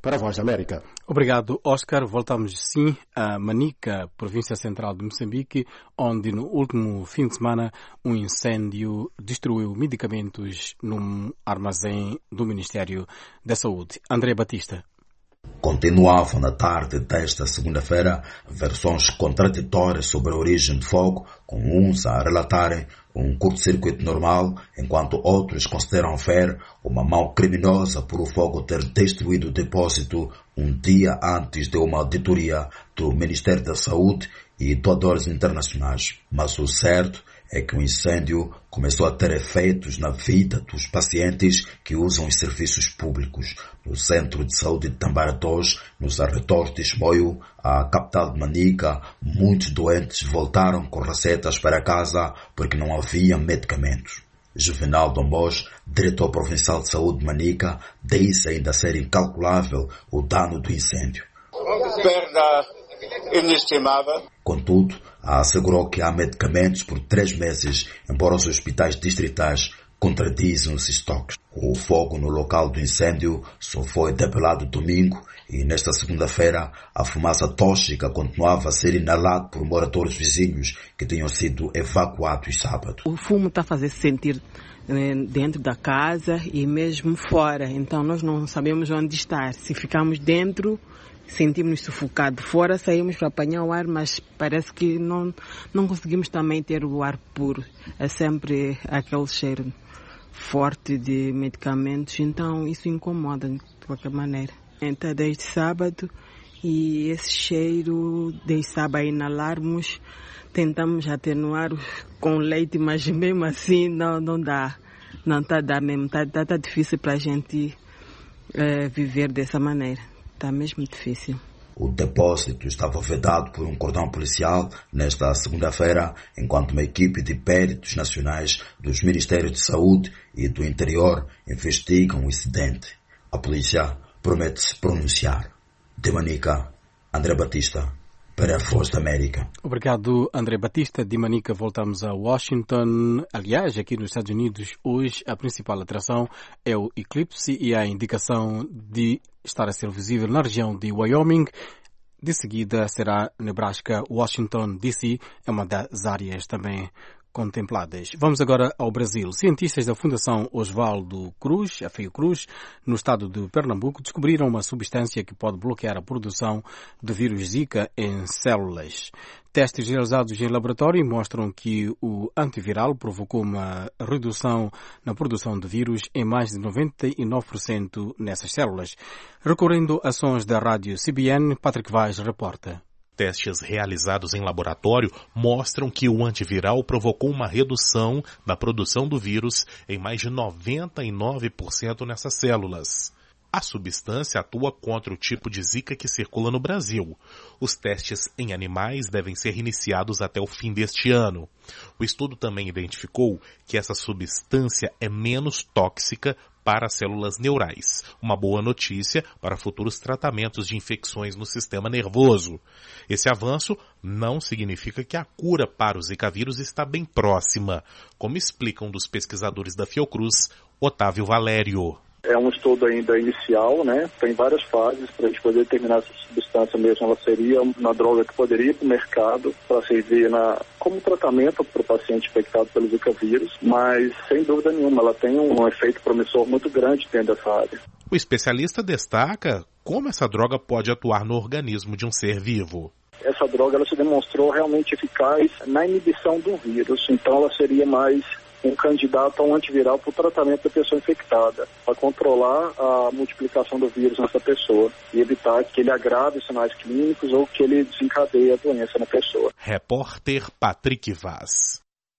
para a Voz da América. Obrigado, Oscar. Voltamos sim a Manica, província central de Moçambique, onde no último fim de semana um incêndio destruiu medicamentos num armazém do Ministério da Saúde. André Batista. Continuavam na tarde desta segunda-feira versões contraditórias sobre a origem do fogo, com uns a relatarem um curto-circuito normal, enquanto outros consideram ver uma mão criminosa por o fogo ter destruído o depósito um dia antes de uma auditoria do Ministério da Saúde e doadores internacionais. Mas o certo é que o incêndio começou a ter efeitos na vida dos pacientes que usam os serviços públicos. No Centro de Saúde de Tambaratos, nos arredores de Chimoio, a capital de Manica, muitos doentes voltaram com receitas para casa porque não havia medicamentos. Juvenal Dombos, diretor provincial de saúde de Manica, diz ainda ser incalculável o dano do incêndio. Perda inestimável. Contudo, assegurou que há medicamentos por 3 meses, embora os hospitais distritais contradizem os estoques. O fogo no local do incêndio só foi debelado domingo e nesta segunda-feira a fumaça tóxica continuava a ser inalada por moradores vizinhos que tinham sido evacuados sábado. O fumo está a fazer se sentir dentro da casa e mesmo fora, então nós não sabemos onde estar. Se ficamos dentro, sentimos-nos sufocados. Fora saímos para apanhar o ar, mas parece que não conseguimos também ter o ar puro. É sempre aquele cheiro forte de medicamentos, então isso incomoda de qualquer maneira. Então, desde sábado, e esse cheiro, desde sábado a inalarmos, tentamos atenuar com leite, mas mesmo assim não dá. Não está a dar mesmo, está difícil para a gente viver dessa maneira. Está mesmo difícil. O depósito estava vedado por um cordão policial nesta segunda-feira, enquanto uma equipe de peritos nacionais dos Ministérios de Saúde e do Interior investigam o incidente. A polícia promete se pronunciar. De Manica, André Batista, para a Voz da América. Obrigado, André Batista. De Manica voltamos a Washington. Aliás, aqui nos Estados Unidos, hoje a principal atração é o eclipse e a indicação de estar a ser visível na região de Wyoming. De seguida será Nebraska, Washington, D.C. é uma das áreas também contempladas. Vamos agora ao Brasil. Cientistas da Fundação Oswaldo Cruz, a Fiocruz, no estado de Pernambuco, descobriram uma substância que pode bloquear a produção do vírus Zika em células. Testes realizados em laboratório mostram que o antiviral provocou uma redução na produção de vírus em mais de 99% nessas células. Recorrendo a sons da rádio CBN, Patrick Vaz reporta. Testes realizados em laboratório mostram que o antiviral provocou uma redução na produção do vírus em mais de 99% nessas células. A substância atua contra o tipo de Zika que circula no Brasil. Os testes em animais devem ser iniciados até o fim deste ano. O estudo também identificou que essa substância é menos tóxica para as células neurais, uma boa notícia para futuros tratamentos de infecções no sistema nervoso. Esse avanço não significa que a cura para o Zika vírus está bem próxima, como explica um dos pesquisadores da Fiocruz, Otávio Valério. É um estudo ainda inicial, né? Tem várias fases para a gente poder determinar se a substância mesmo ela seria uma droga que poderia ir para o mercado para servir como tratamento para o paciente infectado pelo Zika vírus, mas sem dúvida nenhuma ela tem um efeito promissor muito grande dentro dessa área. O especialista destaca como essa droga pode atuar no organismo de um ser vivo. Essa droga ela se demonstrou realmente eficaz na inibição do vírus, então ela seria mais um candidato a um antiviral para o tratamento da pessoa infectada, para controlar a multiplicação do vírus nessa pessoa e evitar que ele agrave os sinais clínicos ou que ele desencadeie a doença na pessoa. Repórter Patrick Vaz.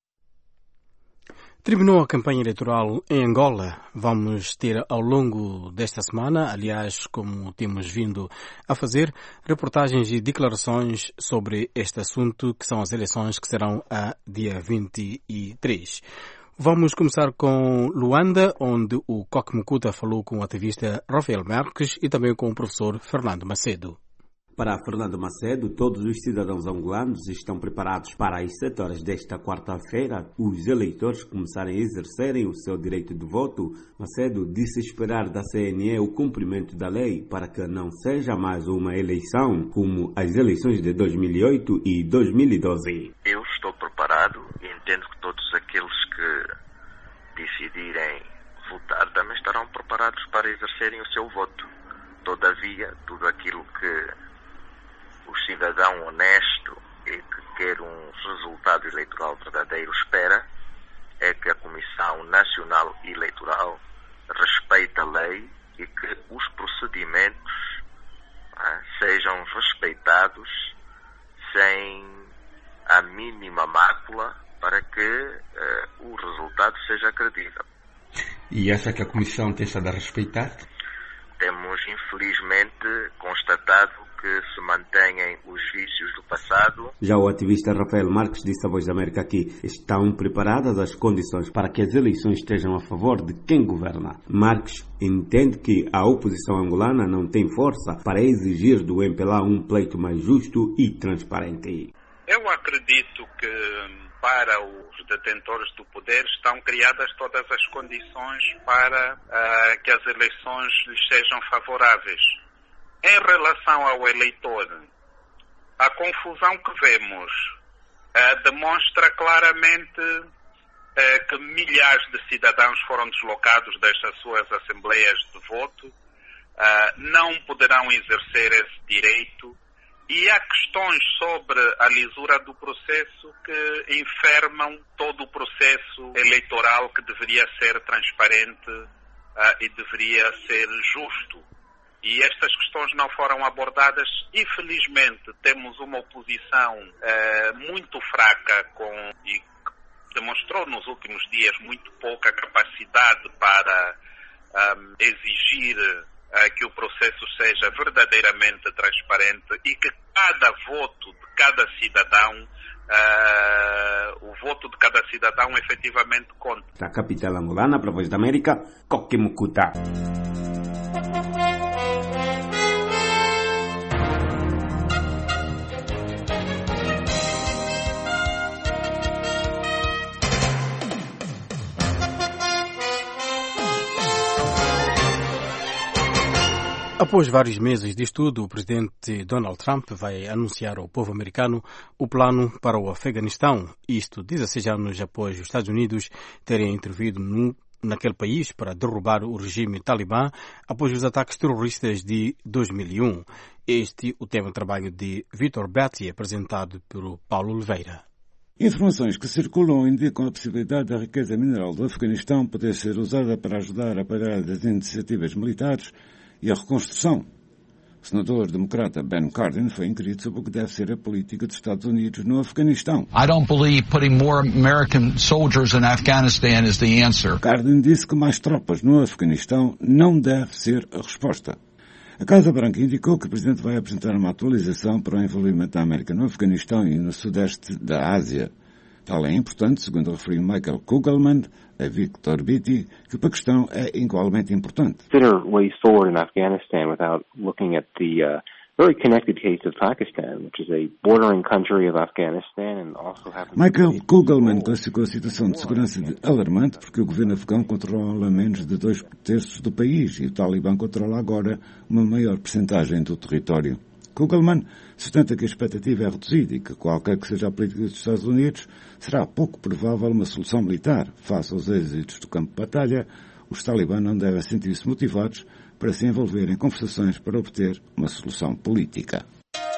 Terminou a campanha eleitoral em Angola. Vamos ter ao longo desta semana, aliás, como temos vindo a fazer, reportagens e declarações sobre este assunto, que são as eleições que serão a dia 23. Vamos começar com Luanda, onde o Coque Mucuta falou com o ativista Rafael Marques e também com o professor Fernando Macedo. Para Fernando Macedo, todos os cidadãos angolanos estão preparados para às 7 horas desta quarta-feira os eleitores começarem a exercerem o seu direito de voto. Macedo disse esperar da CNE o cumprimento da lei para que não seja mais uma eleição como as eleições de 2008 e 2012. Eu estou preparado e entendo que todos aqueles que decidirem votar também estarão preparados para exercerem o seu voto. Todavia, tudo aquilo que o cidadão honesto e que quer um resultado eleitoral verdadeiro espera é que a Comissão Nacional Eleitoral respeite a lei e que os procedimentos sejam respeitados sem a mínima mácula para que o resultado seja credível. E acha que a Comissão tem estado a respeitar? Temos, infelizmente, constatado que se mantêm os vícios do passado. Já o ativista Rafael Marques disse à Voz da América que estão preparadas as condições para que as eleições estejam a favor de quem governa. Marques entende que a oposição angolana não tem força para exigir do MPLA um pleito mais justo e transparente. Eu acredito que para os detentores do poder estão criadas todas as condições para que as eleições lhes sejam favoráveis. Em relação ao eleitor, a confusão que vemos demonstra claramente que milhares de cidadãos foram deslocados das suas assembleias de voto, não poderão exercer esse direito. E há questões sobre a lisura do processo que enfermam todo o processo eleitoral que deveria ser transparente e deveria ser justo. E estas questões não foram abordadas. Infelizmente, temos uma oposição muito fraca e que demonstrou nos últimos dias muito pouca capacidade para exigir que o processo seja verdadeiramente transparente e que cada voto de cada cidadão, o voto de cada cidadão efetivamente conte. Da capital angolana, para a Voz da América, Coque Mucuta. Após vários meses de estudo, o presidente Donald Trump vai anunciar ao povo americano o plano para o Afeganistão. Isto 16 anos após os Estados Unidos terem intervido naquele país para derrubar o regime talibã após os ataques terroristas de 2001. Este o tema de trabalho de Vitor Betti, apresentado por Paulo Oliveira. Informações que circulam indicam a possibilidade da riqueza mineral do Afeganistão poder ser usada para ajudar a parar as iniciativas militares e a reconstrução. O senador democrata Ben Cardin foi inquirido sobre o que deve ser a política dos Estados Unidos no Afeganistão. I don't believe putting more American soldiers in Afghanistan is the answer. Cardin disse que mais tropas no Afeganistão não deve ser a resposta. A Casa Branca indicou que o presidente vai apresentar uma atualização para o envolvimento da América no Afeganistão e no sudeste da Ásia. Tal é importante, segundo referiu Michael Kugelman, a Victor Beatty, que o Paquistão é igualmente importante. Consider ways forward in Afghanistan without looking at the very connected case of Pakistan, which is a bordering country of Afghanistan and also happens. Michael Kugelman classificou a situação de segurança de alarmante porque o governo afegão controla menos de 2/3 do país e o Talibã controla agora uma maior percentagem do território. Kugelman sustenta que a expectativa é reduzida e que, qualquer que seja a política dos Estados Unidos, será pouco provável uma solução militar. Face aos êxitos do campo de batalha, os talibã não devem sentir-se motivados para se envolver em conversações para obter uma solução política.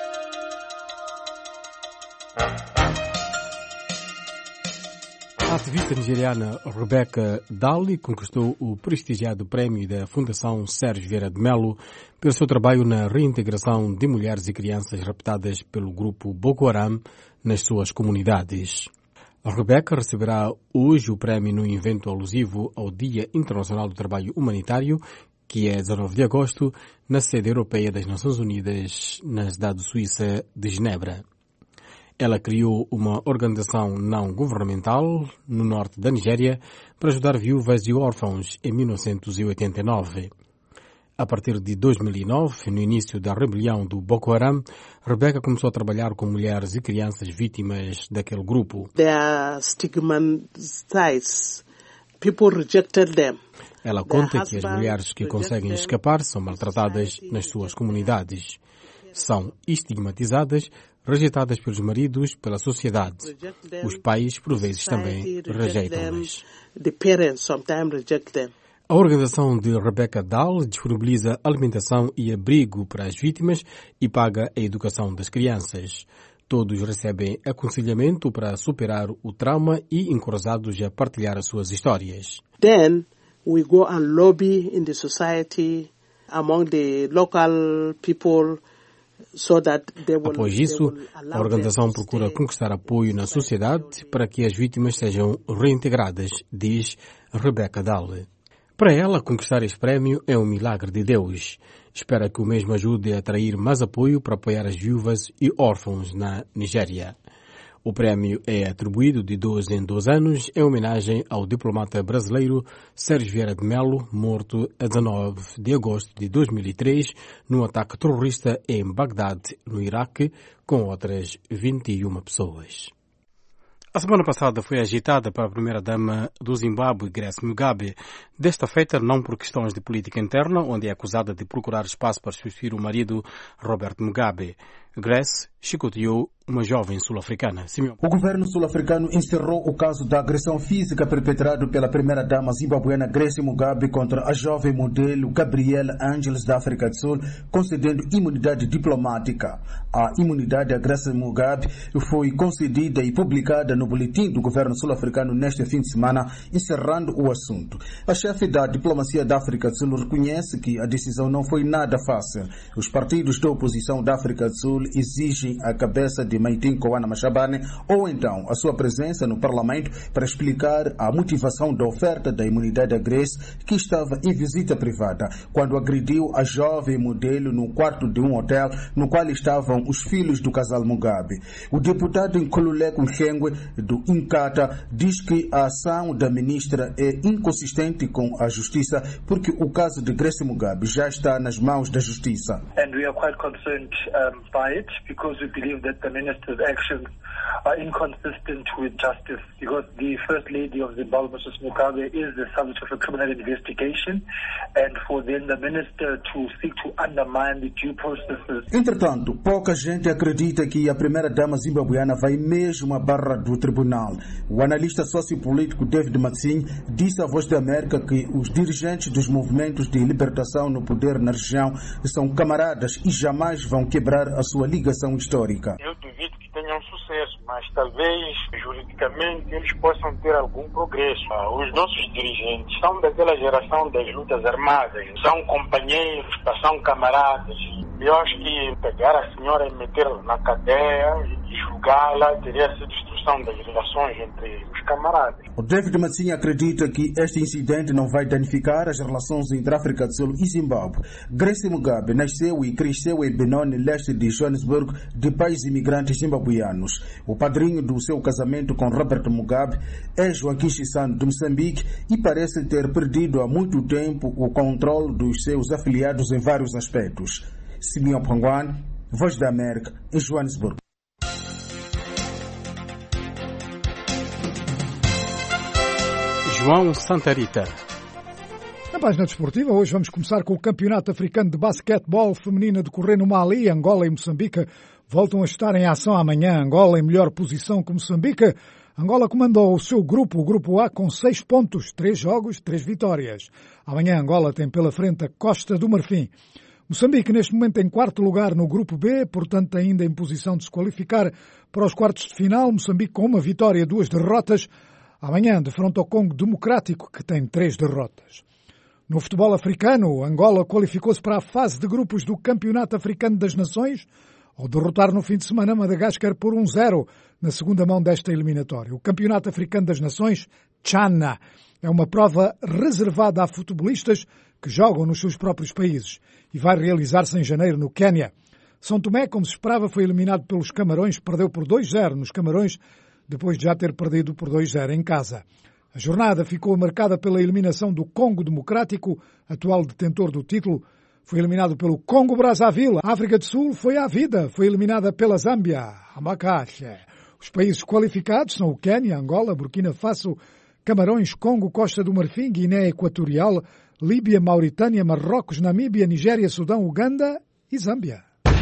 A ativista nigeriana Rebecca Dali conquistou o prestigiado prémio da Fundação Sérgio Vieira de Melo pelo seu trabalho na reintegração de mulheres e crianças raptadas pelo grupo Boko Haram nas suas comunidades. A Rebecca receberá hoje o prémio no evento alusivo ao Dia Internacional do Trabalho Humanitário, que é 19 de agosto, na sede europeia das Nações Unidas, na cidade suíça de Genebra. Ela criou uma organização não governamental no norte da Nigéria para ajudar viúvas e órfãos em 1989. A partir de 2009, no início da rebelião do Boko Haram, Rebeca começou a trabalhar com mulheres e crianças vítimas daquele grupo. They are stigmatized. People rejected them. Ela conta que as mulheres que conseguem escapar são maltratadas nas suas comunidades. São estigmatizadas, rejeitadas pelos maridos, pela sociedade. Os pais, por vezes, também rejeitam-nas. A organização de Rebecca Dahl disponibiliza alimentação e abrigo para as vítimas e paga a educação das crianças. Todos recebem aconselhamento para superar o trauma e encorajados a partilhar as suas histórias. Then we go and lobby in the society among the local people. Após isso, a organização procura conquistar apoio na sociedade para que as vítimas sejam reintegradas, diz Rebecca Dahl. Para ela, conquistar este prémio é um milagre de Deus. Espera que o mesmo ajude a atrair mais apoio para apoiar as viúvas e órfãos na Nigéria. O prémio é atribuído de 2 em 2 anos em homenagem ao diplomata brasileiro Sérgio Vieira de Mello, morto a 19 de agosto de 2003 num ataque terrorista em Bagdad, no Iraque, com outras 21 pessoas. A semana passada foi agitada para a primeira-dama do Zimbábue, Grace Mugabe. Desta feita, não por questões de política interna, onde é acusada de procurar espaço para substituir o marido, Robert Mugabe. Grace chicoteou uma jovem sul-africana. O governo sul-africano encerrou o caso da agressão física perpetrado pela primeira-dama zimbabuena Grace Mugabe contra a jovem modelo Gabrielle Angeles da África do Sul, concedendo imunidade diplomática. A imunidade a Grace Mugabe foi concedida e publicada no boletim do governo sul-africano neste fim de semana, encerrando o assunto. A chefe da diplomacia da África do Sul reconhece que a decisão não foi nada fácil. Os partidos da oposição da África do Sul exigem a cabeça de Maitim Koana Mashabane ou então a sua presença no Parlamento para explicar a motivação da oferta da imunidade a Grace, que estava em visita privada quando agrediu a jovem modelo no quarto de um hotel no qual estavam os filhos do casal Mugabe. O deputado Nkululeko Mhlengwe do Inkatha diz que a ação da ministra é inconsistente com a justiça porque o caso de Grace Mugabe já está nas mãos da justiça. And we are quite concerned by it because we believe that the minister's actions are inconsistent with justice because the First Lady of Zimbabwe, Mrs. Mugabe, is the subject of a criminal investigation and for then the minister to seek to undermine the due processes. Entretanto, pouca gente acredita que a primeira-dama zimbabueana vai mesmo à barra do tribunal. O analista sociopolítico David Matsin disse à Voz da América que os dirigentes dos movimentos de libertação no poder na região são camaradas e jamais vão quebrar a sua ligação histórica. Eu duvido que tenham sucesso, mas talvez juridicamente eles possam ter algum progresso. Os nossos dirigentes são daquela geração das lutas armadas, são companheiros, são camaradas. Eu acho que pegar a senhora e metê-la na cadeia e julgá-la teria sido destruição das relações entre os camaradas. O David Matsinha acredita que este incidente não vai danificar as relações entre África do Sul e Zimbábue. Grace Mugabe nasceu e cresceu em Benoni, leste de Joanesburgo, de pais imigrantes zimbabueanos. O padrinho do seu casamento com Robert Mugabe é Joaquim Chissano de Moçambique e parece ter perdido há muito tempo o controle dos seus afiliados em vários aspectos. Simeão Panguan, Voz da América, em Joanesburgo. João Santarita. Na página desportiva, hoje vamos começar com o Campeonato Africano de Basquetebol Feminino a decorrer no Mali. Angola e Moçambique voltam a estar em ação amanhã. Angola em melhor posição que Moçambique. Angola comandou o seu grupo, o Grupo A, com 6 pontos, 3 jogos, 3 vitórias. Amanhã Angola tem pela frente a Costa do Marfim. Moçambique, neste momento, em 4º lugar no Grupo B, portanto ainda em posição de se qualificar para os quartos de final. Moçambique com 1 vitória e 2 derrotas. Amanhã, defronta ao Congo Democrático, que tem 3 derrotas. No futebol africano, Angola qualificou-se para a fase de grupos do Campeonato Africano das Nações, ao derrotar no fim de semana Madagascar por 1-0 na segunda mão desta eliminatória. O Campeonato Africano das Nações, Tchana, é uma prova reservada a futebolistas que jogam nos seus próprios países e vai realizar-se em janeiro no Quénia. São Tomé, como se esperava, foi eliminado pelos Camarões, perdeu por 2-0 nos Camarões, depois de já ter perdido por 2-0 em casa. A jornada ficou marcada pela eliminação do Congo Democrático, atual detentor do título, foi eliminado pelo Congo-Brazzaville. A África do Sul foi à vida, foi eliminada pela Zâmbia. A Macaxe. Os países qualificados são o Quênia, Angola, Burkina Faso, Camarões, Congo, Costa do Marfim, Guiné Equatorial, Líbia, Mauritânia, Marrocos, Namíbia, Nigéria, Sudão, Uganda e Zâmbia.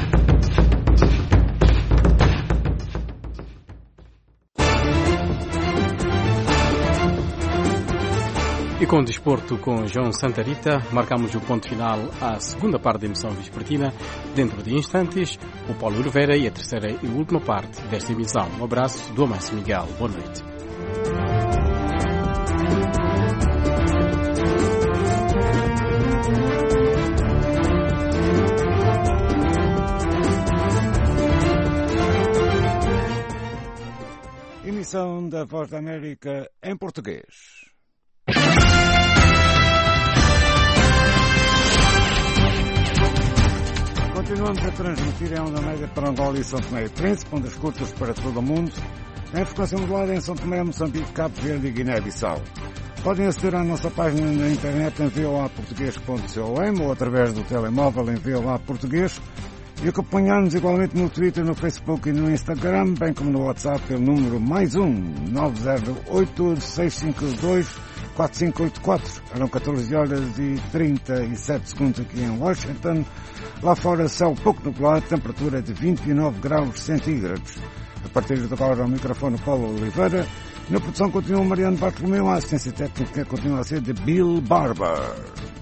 E com o desporto com João Santarita, marcamos o ponto final à segunda parte da emissão vespertina. Dentro de instantes, o Paulo Oliveira e a terceira e última parte desta emissão. Um abraço do Amancio Miguel. Boa noite. Emissão da Voz da América em português. Continuamos a transmitir em onda média para Angola e São Tomé e Príncipe, ondas curtas para todo o mundo, em frequência modulada em São Tomé, Moçambique, Cabo Verde e Guiné-Bissau. Podem aceder à nossa página na internet em voaportugues.com ou através do telemóvel em VOA Português e acompanhar-nos igualmente no Twitter, no Facebook e no Instagram, bem como no WhatsApp pelo número +1 908 652 4584. Eram 14 horas e 37 segundos aqui em Washington. Lá fora, céu pouco nublado, temperatura de 29 graus centígrados. A partir de agora, ao microfone Paulo Oliveira. Na produção continua Mariano Bartolomeu, a assistência técnica continua a ser de Bill Barber.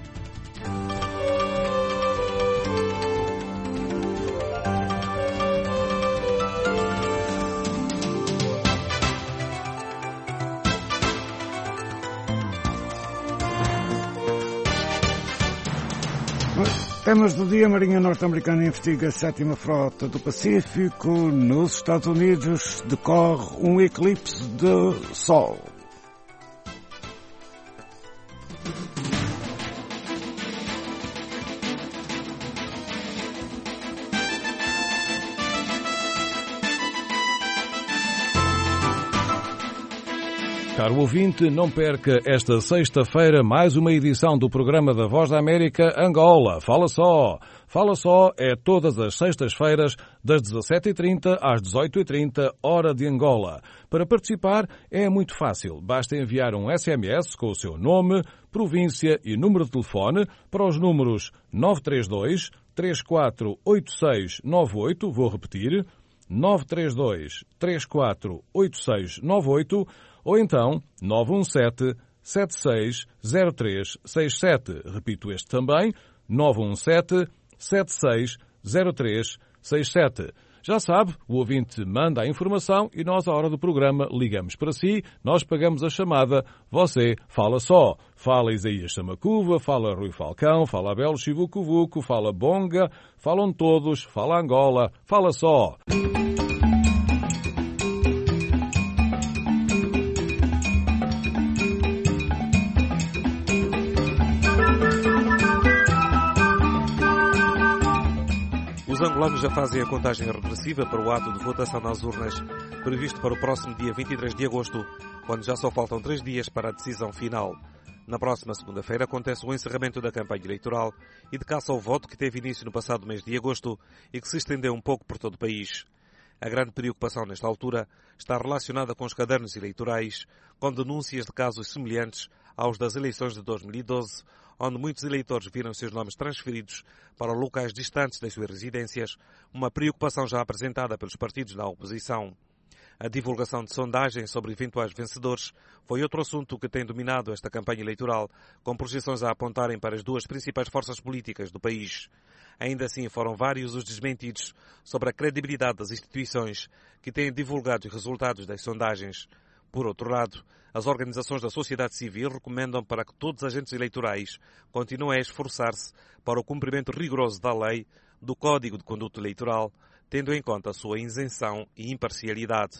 Temas do dia: Marinha Norte-Americana investiga a 7ª Frota do Pacífico. Nos Estados Unidos decorre um eclipse de Sol. Caro ouvinte, não perca esta sexta-feira mais uma edição do programa da Voz da América Angola. Fala só! Fala só é todas as sextas-feiras das 17h30 às 18h30, hora de Angola. Para participar é muito fácil. Basta enviar um SMS com o seu nome, província e número de telefone para os números 932 348698, vou repetir, 932 348698, ou então 917-760367. Repito este também, 917-760367. Já sabe, o ouvinte manda a informação e nós, à hora do programa, ligamos para si, nós pagamos a chamada, você fala só. Fala Isaías Samacuva, fala Rui Falcão, fala Abel Chivucuvuco, fala Bonga, falam todos, fala Angola, fala só. Os angolanos já fazem a contagem regressiva para o ato de votação nas urnas, previsto para o próximo dia 23 de agosto, quando já só faltam 3 dias para a decisão final. Na próxima segunda-feira acontece o encerramento da campanha eleitoral e de caça ao voto que teve início no passado mês de agosto e que se estendeu um pouco por todo o país. A grande preocupação nesta altura está relacionada com os cadernos eleitorais, com denúncias de casos semelhantes aos das eleições de 2012, onde muitos eleitores viram seus nomes transferidos para locais distantes das suas residências, uma preocupação já apresentada pelos partidos na oposição. A divulgação de sondagens sobre eventuais vencedores foi outro assunto que tem dominado esta campanha eleitoral, com projeções a apontarem para as duas principais forças políticas do país. Ainda assim, foram vários os desmentidos sobre a credibilidade das instituições que têm divulgado os resultados das sondagens. Por outro lado, as organizações da sociedade civil recomendam para que todos os agentes eleitorais continuem a esforçar-se para o cumprimento rigoroso da lei, do Código de Conduta Eleitoral, tendo em conta a sua isenção e imparcialidade.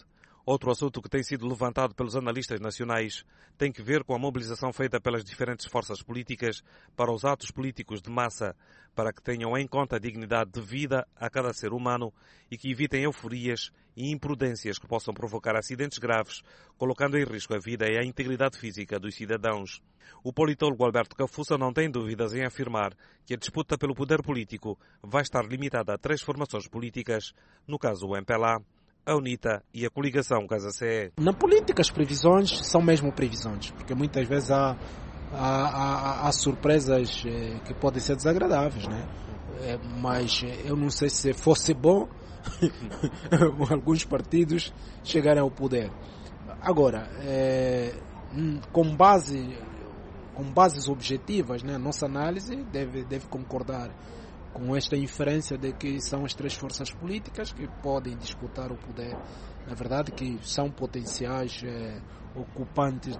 Outro assunto que tem sido levantado pelos analistas nacionais tem que ver com a mobilização feita pelas diferentes forças políticas para os atos políticos de massa, para que tenham em conta a dignidade de vida a cada ser humano e que evitem euforias e imprudências que possam provocar acidentes graves, colocando em risco a vida e a integridade física dos cidadãos. O politólogo Alberto Cafuça não tem dúvidas em afirmar que a disputa pelo poder político vai estar limitada a 3 formações políticas, no caso o MPLA, a UNITA e a coligação Casa-CE. Na política as previsões são mesmo previsões, porque muitas vezes há surpresas que podem ser desagradáveis, né? Mas eu não sei se fosse bom alguns partidos chegarem ao poder. Agora, com bases objetivas, né? A nossa análise deve concordar com esta inferência de que são as 3 forças políticas que podem disputar o poder. Na verdade, que são potenciais ocupantes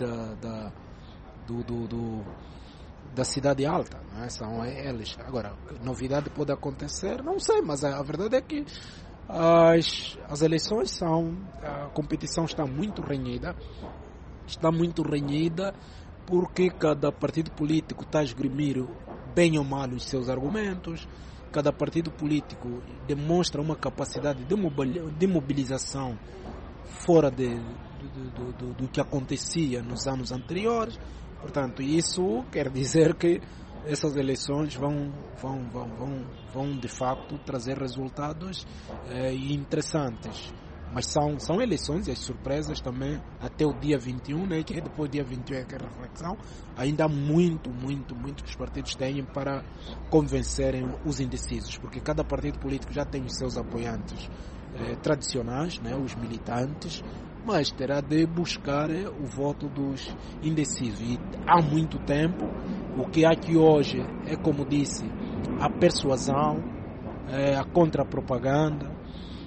da cidade alta, não é? São eles. Agora, novidade pode acontecer? Não sei, mas a verdade é que as eleições a competição está muito renhida. Está muito renhida porque cada partido político está a esgrimir bem ou mal os seus argumentos. Cada partido político demonstra uma capacidade de mobilização fora do que acontecia nos anos anteriores. Portanto, isso quer dizer que essas eleições vão de facto trazer resultados interessantes. Mas são eleições e as surpresas também até o dia 21, né, que depois do dia 21 é que é a reflexão. Ainda há muito que os partidos têm para convencerem os indecisos, porque cada partido político já tem os seus apoiantes tradicionais, né, os militantes, mas terá de buscar o voto dos indecisos. E há muito tempo, o que há aqui hoje é, como disse, a persuasão, a contra-propaganda,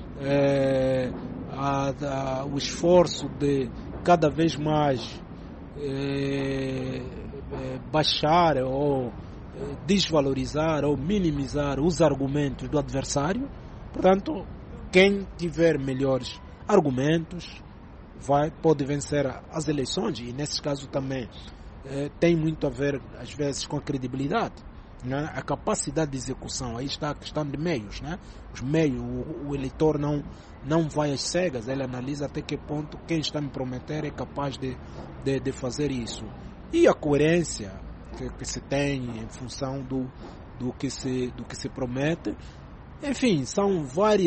o esforço de cada vez mais baixar ou desvalorizar ou minimizar os argumentos do adversário. Portanto, quem tiver melhores argumentos pode vencer as eleições, e nesse caso também tem muito a ver às vezes com a credibilidade, né? A capacidade de execução. Aí está a questão de meios, né? Os meios, o eleitor não vai às cegas, ele analisa até que ponto quem está a me prometer é capaz de fazer isso. E a coerência que se tem em função do que se promete. Enfim, são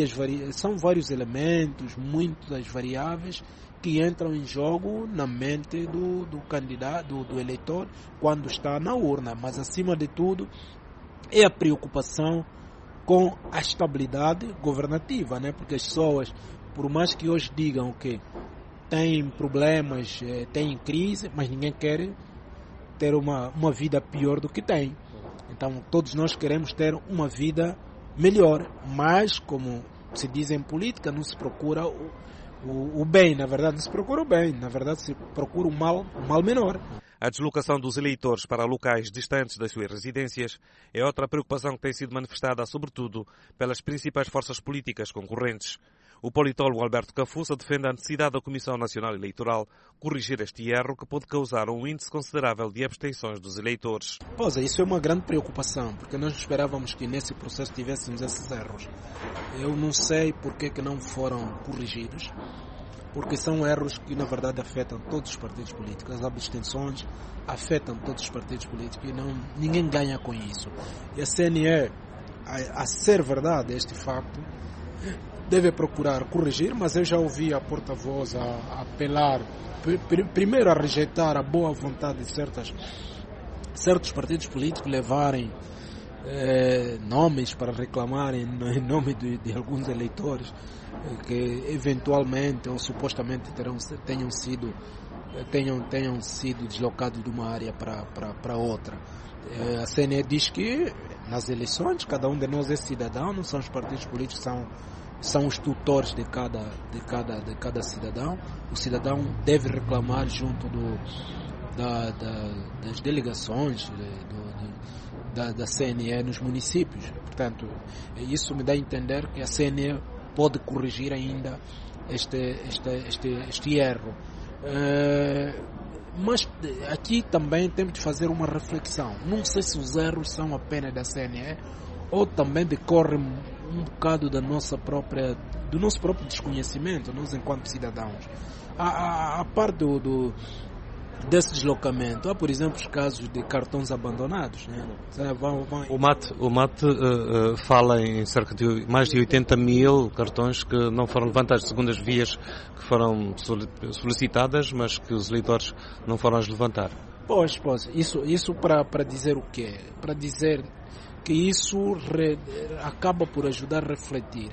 vários elementos, muitas variáveis que entram em jogo na mente do candidato, do eleitor, quando está na urna. Mas, acima de tudo, é a preocupação com a estabilidade governativa, né? Porque as pessoas, por mais que hoje digam que têm problemas, têm crise, mas ninguém quer ter uma vida pior do que tem. Então, todos nós queremos ter uma vida melhor, mas, como se diz em política, não se procura o bem, na verdade não se procura o bem, na verdade se procura o mal menor. A deslocação dos eleitores para locais distantes das suas residências é outra preocupação que tem sido manifestada, sobretudo, pelas principais forças políticas concorrentes. O politólogo Alberto Cafuça defende a necessidade da Comissão Nacional Eleitoral corrigir este erro que pode causar um índice considerável de abstenções dos eleitores. Pois é, isso é uma grande preocupação, porque nós esperávamos que nesse processo tivéssemos esses erros. Eu não sei por que não foram corrigidos, porque são erros que na verdade afetam todos os partidos políticos. As abstenções afetam todos os partidos políticos e ninguém ganha com isso. E a CNE, a ser verdade este facto, deve procurar corrigir, mas eu já ouvi a porta-voz a apelar, primeiro a rejeitar a boa vontade de certos partidos políticos levarem nomes para reclamarem em nome de alguns eleitores que eventualmente ou supostamente tenham sido deslocados de uma área para outra. A CNE diz que nas eleições cada um de nós é cidadão, não são os partidos políticos, são os tutores de cada cidadão. O cidadão deve reclamar junto das delegações da CNE nos municípios. Portanto, isso me dá a entender que a CNE pode corrigir ainda este erro. Mas aqui também temos de fazer uma reflexão. Não sei se os erros são apenas da CNE ou também decorrem um bocado do nosso próprio desconhecimento, nós enquanto cidadãos. A parte desse deslocamento, há por exemplo os casos de cartões abandonados, né? O MAT fala em cerca de mais de 80 mil cartões que não foram levantados, segundo as vias que foram solicitadas, mas que os eleitores não foram as levantar. Pois, isso para dizer o quê? Para dizer que isso acaba por ajudar a refletir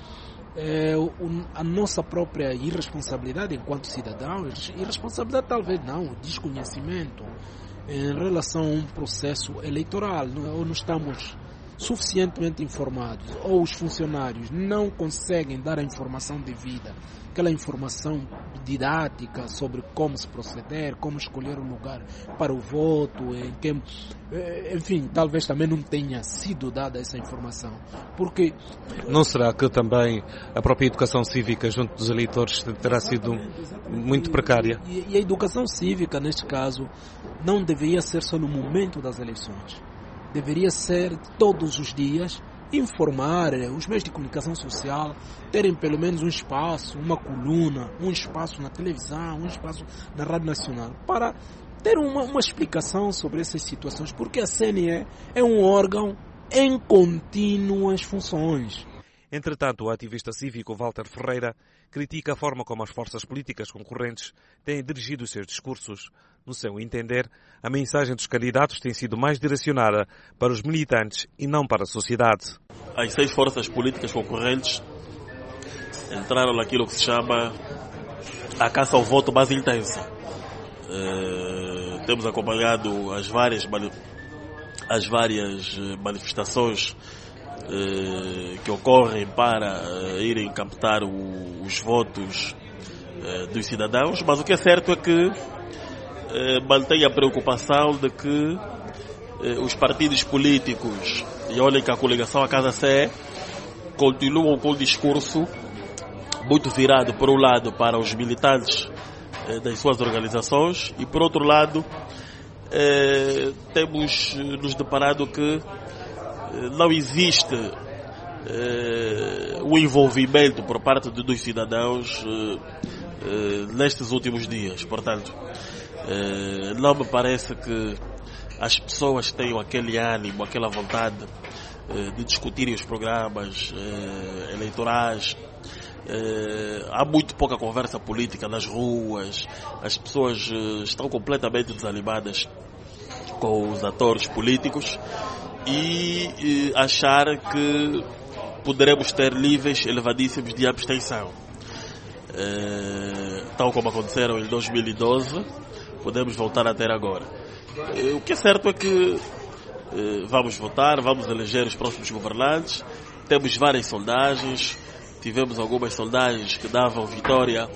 a nossa própria irresponsabilidade enquanto cidadãos, irresponsabilidade talvez não, desconhecimento em relação a um processo eleitoral, ou não estamos suficientemente informados, ou os funcionários não conseguem dar a informação devida, aquela informação didática sobre como se proceder, como escolher um lugar para o voto, enfim, talvez também não tenha sido dada essa informação. Porque não será que também a própria educação cívica junto dos eleitores terá sido muito precária? E a educação cívica, neste caso, não deveria ser só no momento das eleições. Deveria ser todos os dias, informar os meios de comunicação social, terem pelo menos um espaço, uma coluna, um espaço na televisão, um espaço na Rádio Nacional, para ter uma explicação sobre essas situações, porque a CNE é um órgão em contínuas funções. Entretanto, o ativista cívico Walter Ferreira critica a forma como as forças políticas concorrentes têm dirigido os seus discursos. No seu entender, a mensagem dos candidatos tem sido mais direcionada para os militantes e não para a sociedade. As 6 forças políticas concorrentes entraram naquilo que se chama a caça ao voto mais intensa. Temos acompanhado as várias manifestações que ocorrem para irem captar os votos dos cidadãos, mas o que é certo é que mantém a preocupação de que os partidos políticos, e olhem que a coligação A Casa Sé, continuam com o discurso muito virado, por um lado, para os militantes das suas organizações e, por outro lado, temos nos deparado que não existe o envolvimento por parte dos cidadãos nestes últimos dias. Portanto, não me parece que as pessoas tenham aquele ânimo, aquela vontade de discutirem os programas eleitorais. Há muito pouca conversa política nas ruas, as pessoas estão completamente desanimadas com os atores políticos e achar que poderemos ter níveis elevadíssimos de abstenção. Tal como aconteceram em 2012, podemos voltar a ter agora. O que é certo é que vamos votar, vamos eleger os próximos governantes, temos várias sondagens, tivemos algumas sondagens que davam vitória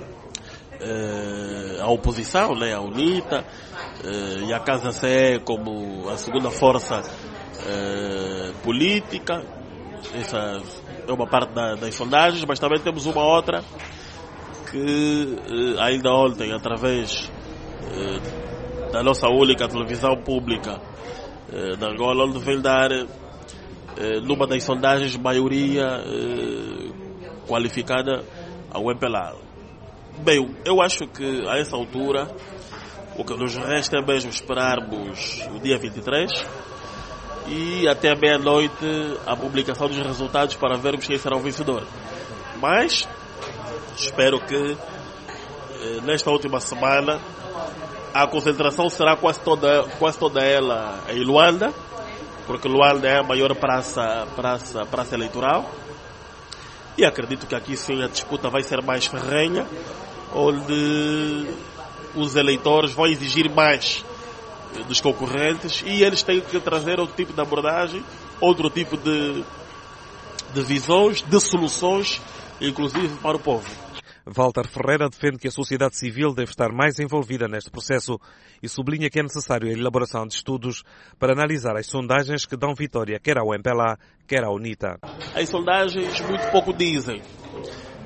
à oposição, né, à UNITA, e a Casa Sé como a segunda força política. Essa é uma parte das sondagens, mas também temos uma outra que ainda ontem, através da nossa única televisão pública da Angola, onde vem dar numa das sondagens maioria qualificada ao MPLA. Bem, eu acho que a essa altura o que nos resta é mesmo esperarmos o dia 23 e até a meia-noite a publicação dos resultados para vermos quem será o vencedor. Mas espero que nesta última semana a concentração será quase toda ela em Luanda, porque Luanda é a maior praça eleitoral, e acredito que aqui sim a disputa vai ser mais ferrenha, onde os eleitores vão exigir mais dos concorrentes e eles têm que trazer outro tipo de abordagem, outro tipo de visões, de soluções, inclusive para o povo. Walter Ferreira defende que a sociedade civil deve estar mais envolvida neste processo e sublinha que é necessário a elaboração de estudos para analisar as sondagens que dão vitória quer ao MPLA, quer à UNITA. As sondagens muito pouco dizem.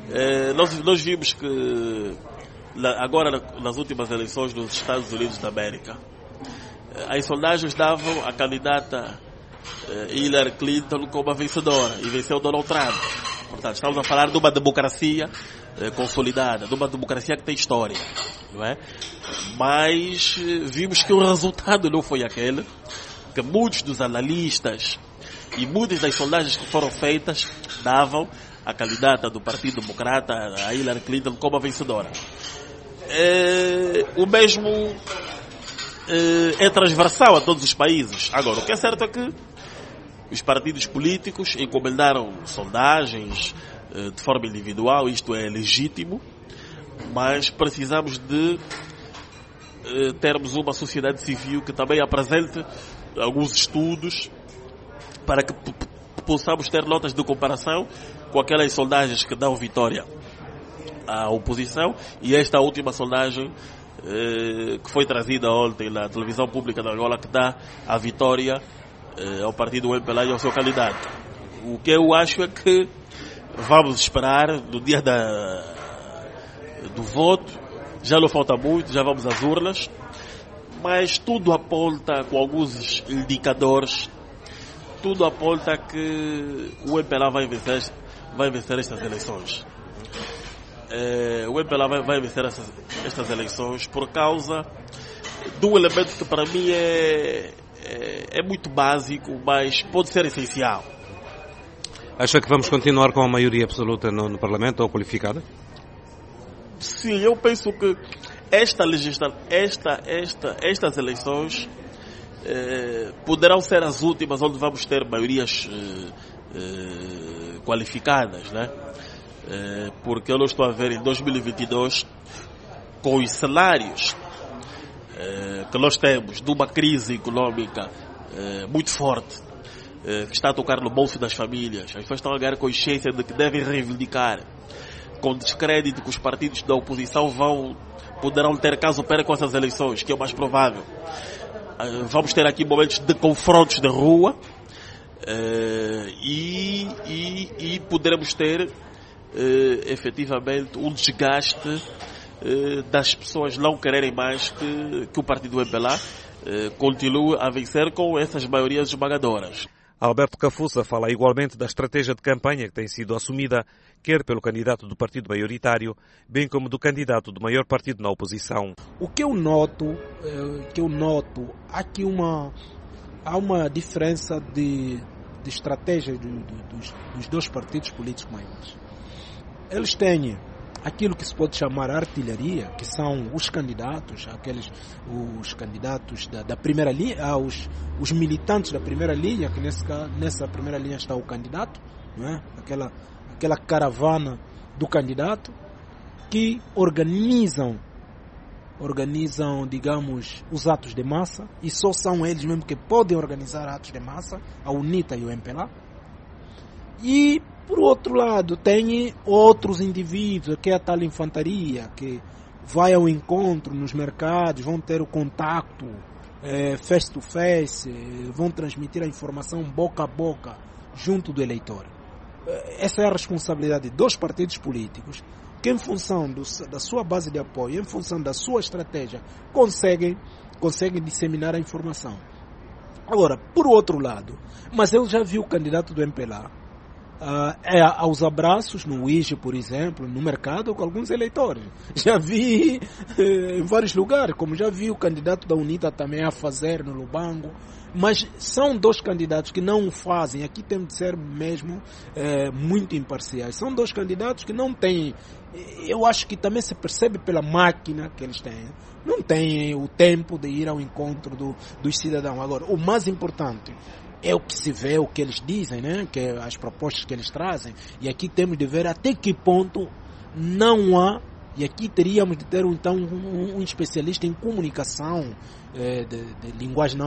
Nós vimos que agora nas últimas eleições dos Estados Unidos da América, as sondagens davam a candidata Hillary Clinton como a vencedora e venceu Donald Trump. Portanto, estamos a falar de uma democracia consolidada, de uma democracia que tem história, não é? Mas vimos que o resultado não foi aquele, que muitos dos analistas e muitas das sondagens que foram feitas davam a candidata do Partido Democrata, a Hillary Clinton, como a vencedora. O mesmo é transversal a todos os países. Agora, o que é certo é que os partidos políticos encomendaram sondagens de forma individual, isto é legítimo, mas precisamos de termos uma sociedade civil que também apresente alguns estudos para que possamos ter notas de comparação com aquelas sondagens que dão vitória à oposição e esta última sondagem que foi trazida ontem na televisão pública da Angola, que dá a vitória ao partido MPLA e ao seu candidato. O que eu acho é que vamos esperar no dia do voto, já não falta muito, já vamos às urnas, mas tudo aponta, com alguns indicadores, tudo aponta que o MPLA vai vencer estas eleições. O MPLA vai vencer estas eleições por causa de um elemento que para mim é muito básico, mas pode ser essencial. Acha que vamos continuar com a maioria absoluta no Parlamento ou qualificada? Sim, eu penso que estas eleições poderão ser as últimas onde vamos ter maiorias qualificadas, né? Porque eu não estou a ver em 2022, com os cenários que nós temos de uma crise económica muito forte, que está a tocar no bolso das famílias. As pessoas estão a ganhar consciência de que devem reivindicar, com descrédito que os partidos da oposição poderão ter caso percam essas eleições, que é o mais provável. Vamos ter aqui momentos de confrontos de rua e poderemos ter efetivamente um desgaste das pessoas não quererem mais que o partido MPLA continue a vencer com essas maiorias esmagadoras. Alberto Cafuça fala igualmente da estratégia de campanha que tem sido assumida, quer pelo candidato do partido maioritário, bem como do candidato do maior partido na oposição. O que eu noto, há uma diferença de estratégia dos dois partidos políticos maiores. Eles têm aquilo que se pode chamar artilharia, que são os candidatos, os candidatos da primeira linha, os militantes da primeira linha, que nessa primeira linha está o candidato, não é? Aquela caravana do candidato, que organizam, digamos, os atos de massa, e só são eles mesmo que podem organizar atos de massa, a UNITA e o MPLA. E por outro lado, tem outros indivíduos, que é a tal infantaria, que vai ao encontro nos mercados, vão ter o contato face to face, vão transmitir a informação boca a boca junto do eleitor. Essa é a responsabilidade dos partidos políticos, que em função da sua base de apoio, em função da sua estratégia, conseguem disseminar a informação. Agora, por outro lado, mas eu já vi o candidato do MPLA aos abraços no Uíge, por exemplo, no mercado com alguns eleitores. Já vi em vários lugares, como já vi o candidato da UNITA também a fazer no Lubango. Mas são dois candidatos que não o fazem. Aqui temos de ser mesmo muito imparciais. São dois candidatos que não têm, eu acho que também se percebe pela máquina que eles têm, não têm o tempo de ir ao encontro dos cidadãos. Agora, o mais importante é o que se vê, o que eles dizem, né? Que é as propostas que eles trazem. E aqui temos de ver até que ponto não há, e aqui teríamos de ter então um especialista em comunicação, de linguagem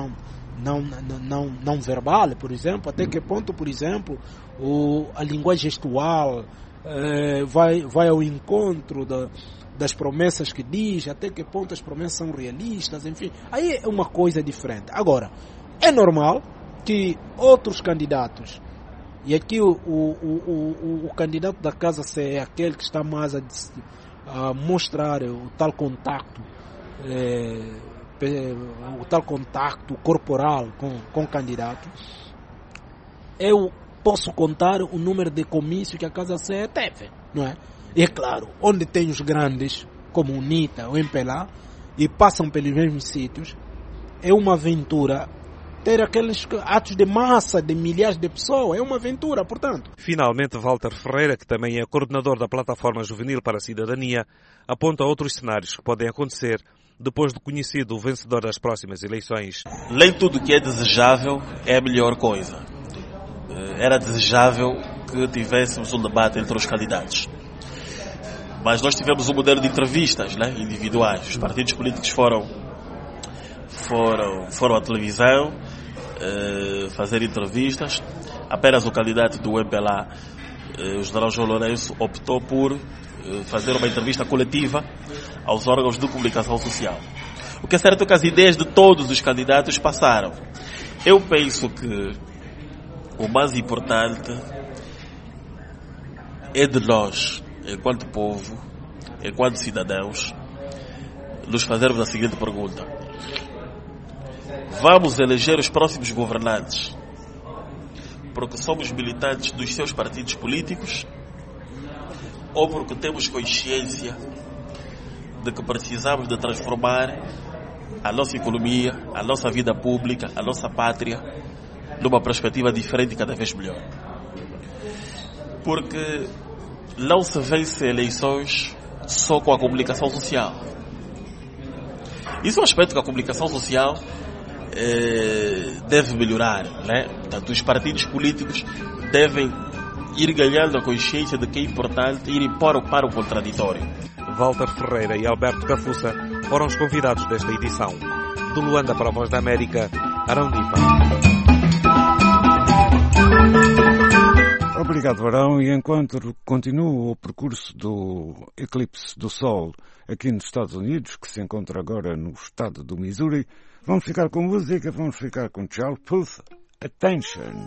não verbal, por exemplo, até que ponto, por exemplo, a linguagem gestual vai ao encontro das promessas que diz, até que ponto as promessas são realistas, enfim, aí é uma coisa diferente. Agora, é normal que outros candidatos E aqui o candidato da Casa C é aquele que está mais a mostrar o tal contacto corporal com o candidato. Eu posso contar o número de comícios que a Casa C teve, não é? E é claro, onde tem os grandes, como o UNITA ou o MPLA, e passam pelos mesmos sítios, é uma aventura. Ter aqueles atos de massa de milhares de pessoas é uma aventura, portanto. Finalmente, Walter Ferreira, que também é coordenador da Plataforma Juvenil para a Cidadania, aponta outros cenários que podem acontecer depois de conhecido o vencedor das próximas eleições. Nem tudo que é desejável é a melhor coisa. Era desejável que tivéssemos um debate entre os candidatos. Mas nós tivemos um modelo de entrevistas, né, individuais. Os partidos políticos foram à televisão fazer entrevistas. Apenas o candidato do MPLA, o general João Lourenço, optou por fazer uma entrevista coletiva aos órgãos de comunicação social. O que é certo é que as ideias de todos os candidatos passaram. Eu penso que o mais importante é de nós, enquanto povo, enquanto cidadãos, nos fazermos a seguinte pergunta: vamos eleger os próximos governantes porque somos militantes dos seus partidos políticos ou porque temos consciência de que precisamos de transformar a nossa economia, a nossa vida pública, a nossa pátria numa perspectiva diferente e cada vez melhor? Porque não se vence eleições só com a comunicação social. Isso é um aspecto que a comunicação social deve melhorar, né? Portanto, os partidos políticos devem ir ganhando a consciência de que é importante ir para o contraditório. Walter Ferreira e Alberto Cafuça foram os convidados desta edição. De Luanda para a Voz da América, Arão Dipa. Obrigado, Arão. E enquanto continua o percurso do eclipse do Sol aqui nos Estados Unidos, que se encontra agora no estado do Missouri, vamos ficar com música, vamos ficar com Charles Puth, Attention.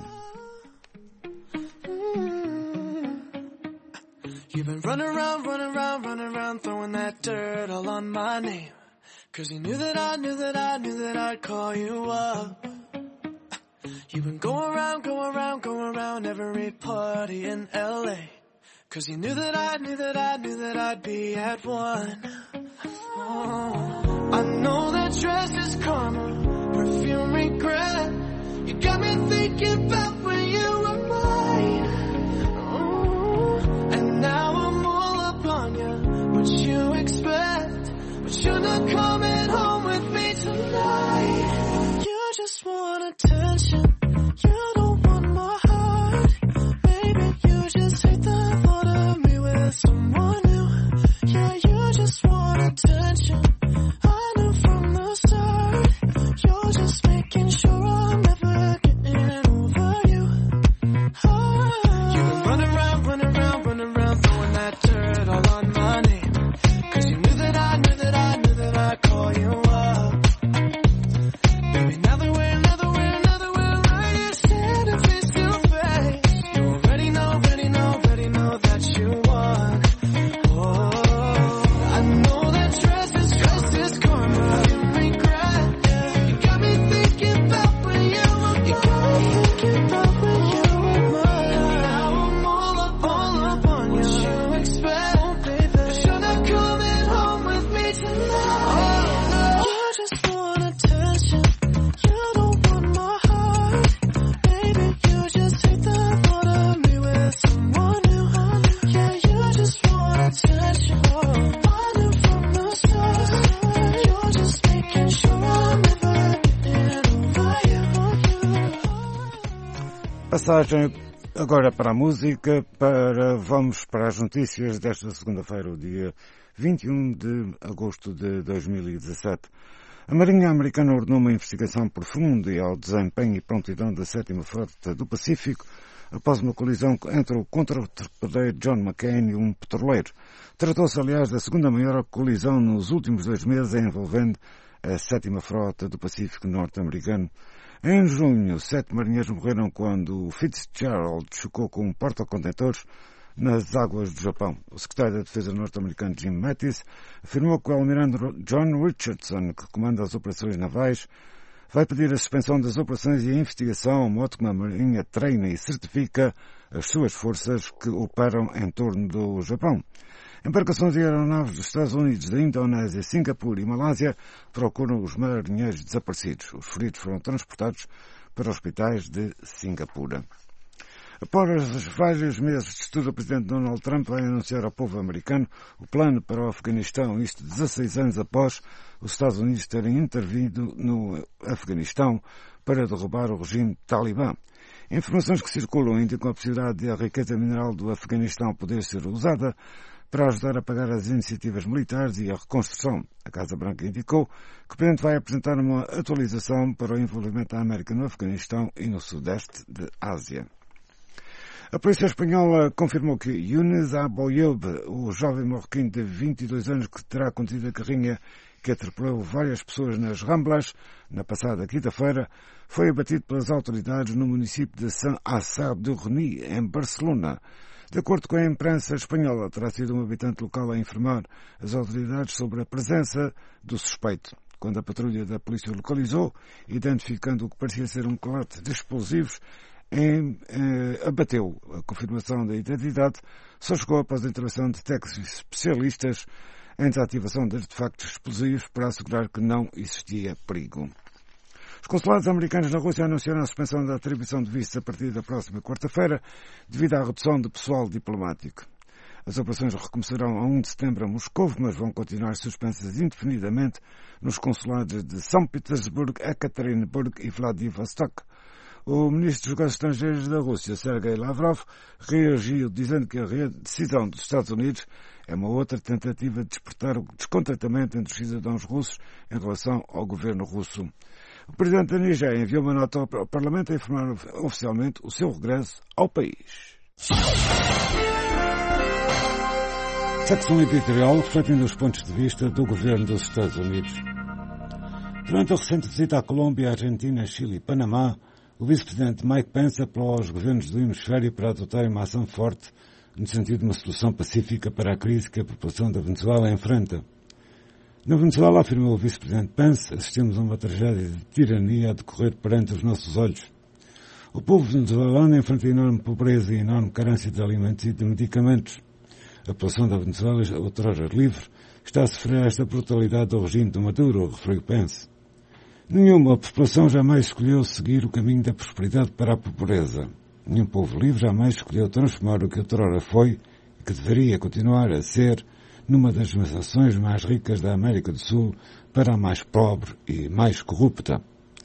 You've been running around, throwing that dirt all on my name. 'Cause you knew that I'd call you up. You've been going around every party in LA. 'Cause you knew that I'd be at one. Oh, I know that dress is karma, perfume regret. You got me thinking about when you were mine. Oh, and now I'm all up on you. What you expect? But you're not coming home with me tonight. You just want attention. You don't want my heart. Baby, you just hate the thought of me with someone new. Yeah, you just want attention. I knew from the start. You're just making sure I'm never getting over you. Oh. You've been running around, throwing that dirt all on my name. 'Cause you knew that I'd call you up. Baby, now that we're right here standing face to face, you already know that you won. Oh, I know that dress is karma, you regret. Yeah, you got me thinking about when you were mine. Now I'm all up on you. What you expect? Oh, baby, but you're not coming home with me tonight. You just want attention. You don't want my heart. Baby, you just hate the thought of me with someone new. Yeah, you just want attention. I knew from the start. You're just making sure I'm never getting over you. Passagem agora para a música, vamos para as notícias desta segunda-feira, o dia 21 de agosto de 2017. A Marinha Americana ordenou uma investigação profunda e ao desempenho e prontidão da 7ª Frota do Pacífico após uma colisão entre o contra-torpedeiro John McCain e um petroleiro. Tratou-se, aliás, da segunda maior colisão nos últimos 2 meses envolvendo a 7ª Frota do Pacífico norte-americano. Em junho, 7 marinheiros morreram quando o Fitzgerald chocou com um porta-contentores nas águas do Japão. O secretário da Defesa norte-americano Jim Mattis afirmou que o almirante John Richardson, que comanda as operações navais, vai pedir a suspensão das operações e a investigação ao modo como a Marinha treina e certifica as suas forças que operam em torno do Japão. Embarcações e aeronaves dos Estados Unidos, da Indonésia, Singapura e Malásia procuram os marinheiros desaparecidos. Os feridos foram transportados para hospitais de Singapura. Após vários meses de estudo, o presidente Donald Trump vai anunciar ao povo americano o plano para o Afeganistão, isto 16 anos após os Estados Unidos terem intervido no Afeganistão para derrubar o regime talibã. Informações que circulam indicam a possibilidade de a riqueza mineral do Afeganistão poder ser usada para ajudar a pagar as iniciativas militares e a reconstrução. A Casa Branca indicou que o presidente vai apresentar uma atualização para o envolvimento da América no Afeganistão e no Sudeste de Ásia. A polícia espanhola confirmou que Younes Aboyob, o jovem marroquino de 22 anos que terá conduzido a carrinha que atropelou várias pessoas nas Ramblas na passada quinta-feira, foi abatido pelas autoridades no município de Sant-Sadurní, em Barcelona. De acordo com a imprensa espanhola, terá sido um habitante local a informar as autoridades sobre a presença do suspeito. Quando a patrulha da polícia o localizou, identificando o que parecia ser um calote de explosivos, abateu. A confirmação da identidade só chegou após a intervenção de técnicos especialistas em desativação de artefactos explosivos para assegurar que não existia perigo. Os consulados americanos na Rússia anunciaram a suspensão da atribuição de vistos a partir da próxima quarta-feira devido à redução do pessoal diplomático. As operações recomeçarão a 1 de setembro a Moscou, mas vão continuar suspensas indefinidamente nos consulados de São Petersburgo, Ekaterinburg e Vladivostok. O ministro dos Negócios Estrangeiros da Rússia, Sergei Lavrov, reagiu dizendo que a decisão dos Estados Unidos é uma outra tentativa de despertar o descontentamento entre os cidadãos russos em relação ao governo russo. O presidente da Nigéria enviou uma nota ao Parlamento a informar oficialmente o seu regresso ao país. Secção editorial refletindo os pontos de vista do governo dos Estados Unidos. Durante a recente visita à Colômbia, Argentina, Chile e Panamá, o vice-presidente Mike Pence apelou aos governos do hemisfério para adotarem uma ação forte no sentido de uma solução pacífica para a crise que a população da Venezuela enfrenta. Na Venezuela, afirmou o vice-presidente Pence, assistimos a uma tragédia de tirania a decorrer perante os nossos olhos. O povo venezuelano enfrenta enorme pobreza e enorme carência de alimentos e de medicamentos. A população da Venezuela, outrora livre, está a sofrer esta brutalidade do regime de Maduro, referiu Pence. Nenhuma população jamais escolheu seguir o caminho da prosperidade para a pobreza. Nenhum povo livre jamais escolheu transformar o que outrora foi e que deveria continuar a ser numa das nações mais ricas da América do Sul para a mais pobre e mais corrupta.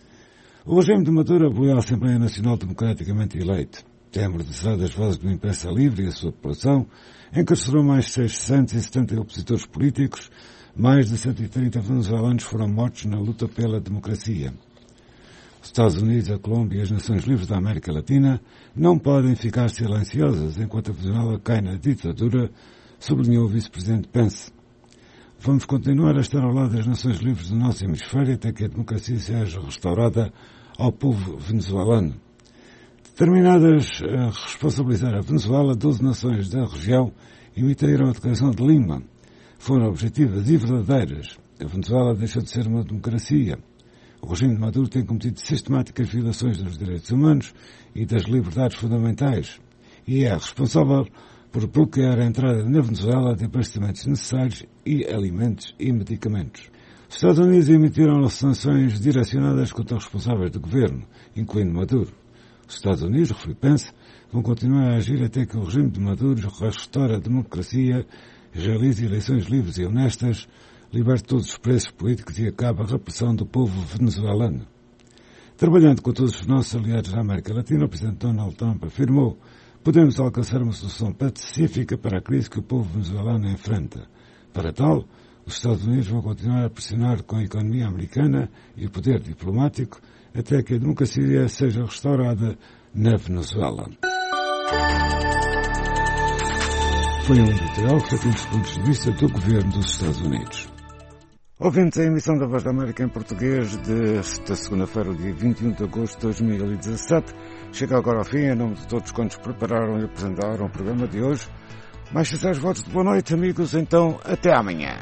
O regime de Maduro aboliu a Assembleia Nacional democraticamente eleita. Tem amordaçado as vozes da imprensa livre e a sua população, encarcerou mais de 670 opositores políticos. Mais de 130 venezuelanos foram mortos na luta pela democracia. Os Estados Unidos, a Colômbia e as Nações Livres da América Latina não podem ficar silenciosas enquanto a Venezuela cai na ditadura, sublinhou o vice-presidente Pence. Vamos continuar a estar ao lado das Nações Livres do nosso hemisfério até que a democracia seja restaurada ao povo venezuelano. Determinadas a responsabilizar a Venezuela, 12 nações da região emitiram a Declaração de Lima. Foram objetivas e verdadeiras. A Venezuela deixou de ser uma democracia. O regime de Maduro tem cometido sistemáticas violações dos direitos humanos e das liberdades fundamentais e é responsável por bloquear a entrada na Venezuela de abastecimentos necessários e alimentos e medicamentos. Os Estados Unidos emitiram sanções direcionadas contra os responsáveis do governo, incluindo Maduro. Os Estados Unidos, referiu Pence, vão continuar a agir até que o regime de Maduro restaure a democracia, realize eleições livres e honestas, liberte todos os presos políticos e acabe a repressão do povo venezuelano. Trabalhando com todos os nossos aliados da América Latina, o presidente Donald Trump afirmou: podemos alcançar uma solução pacífica para a crise que o povo venezuelano enfrenta. Para tal, os Estados Unidos vão continuar a pressionar com a economia americana e o poder diplomático até que a democracia seja restaurada na Venezuela. Foi um editorial feito dos pontos de vista do governo dos Estados Unidos. Ouvintes, a emissão da Voz da América em português desta segunda-feira, dia 21 de agosto de 2017, chega agora ao fim. Em nome de todos quantos prepararam e apresentaram o programa de hoje, mais sinceros votos de boa noite, amigos. Então, até amanhã.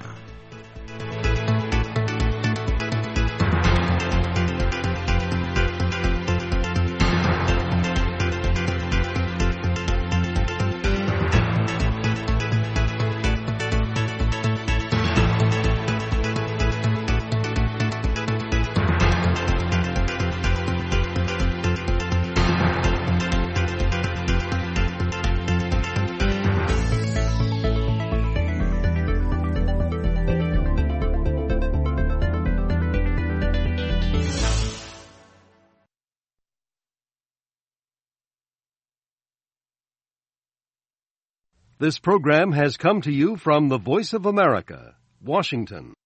This program has come to you from the Voice of America, Washington.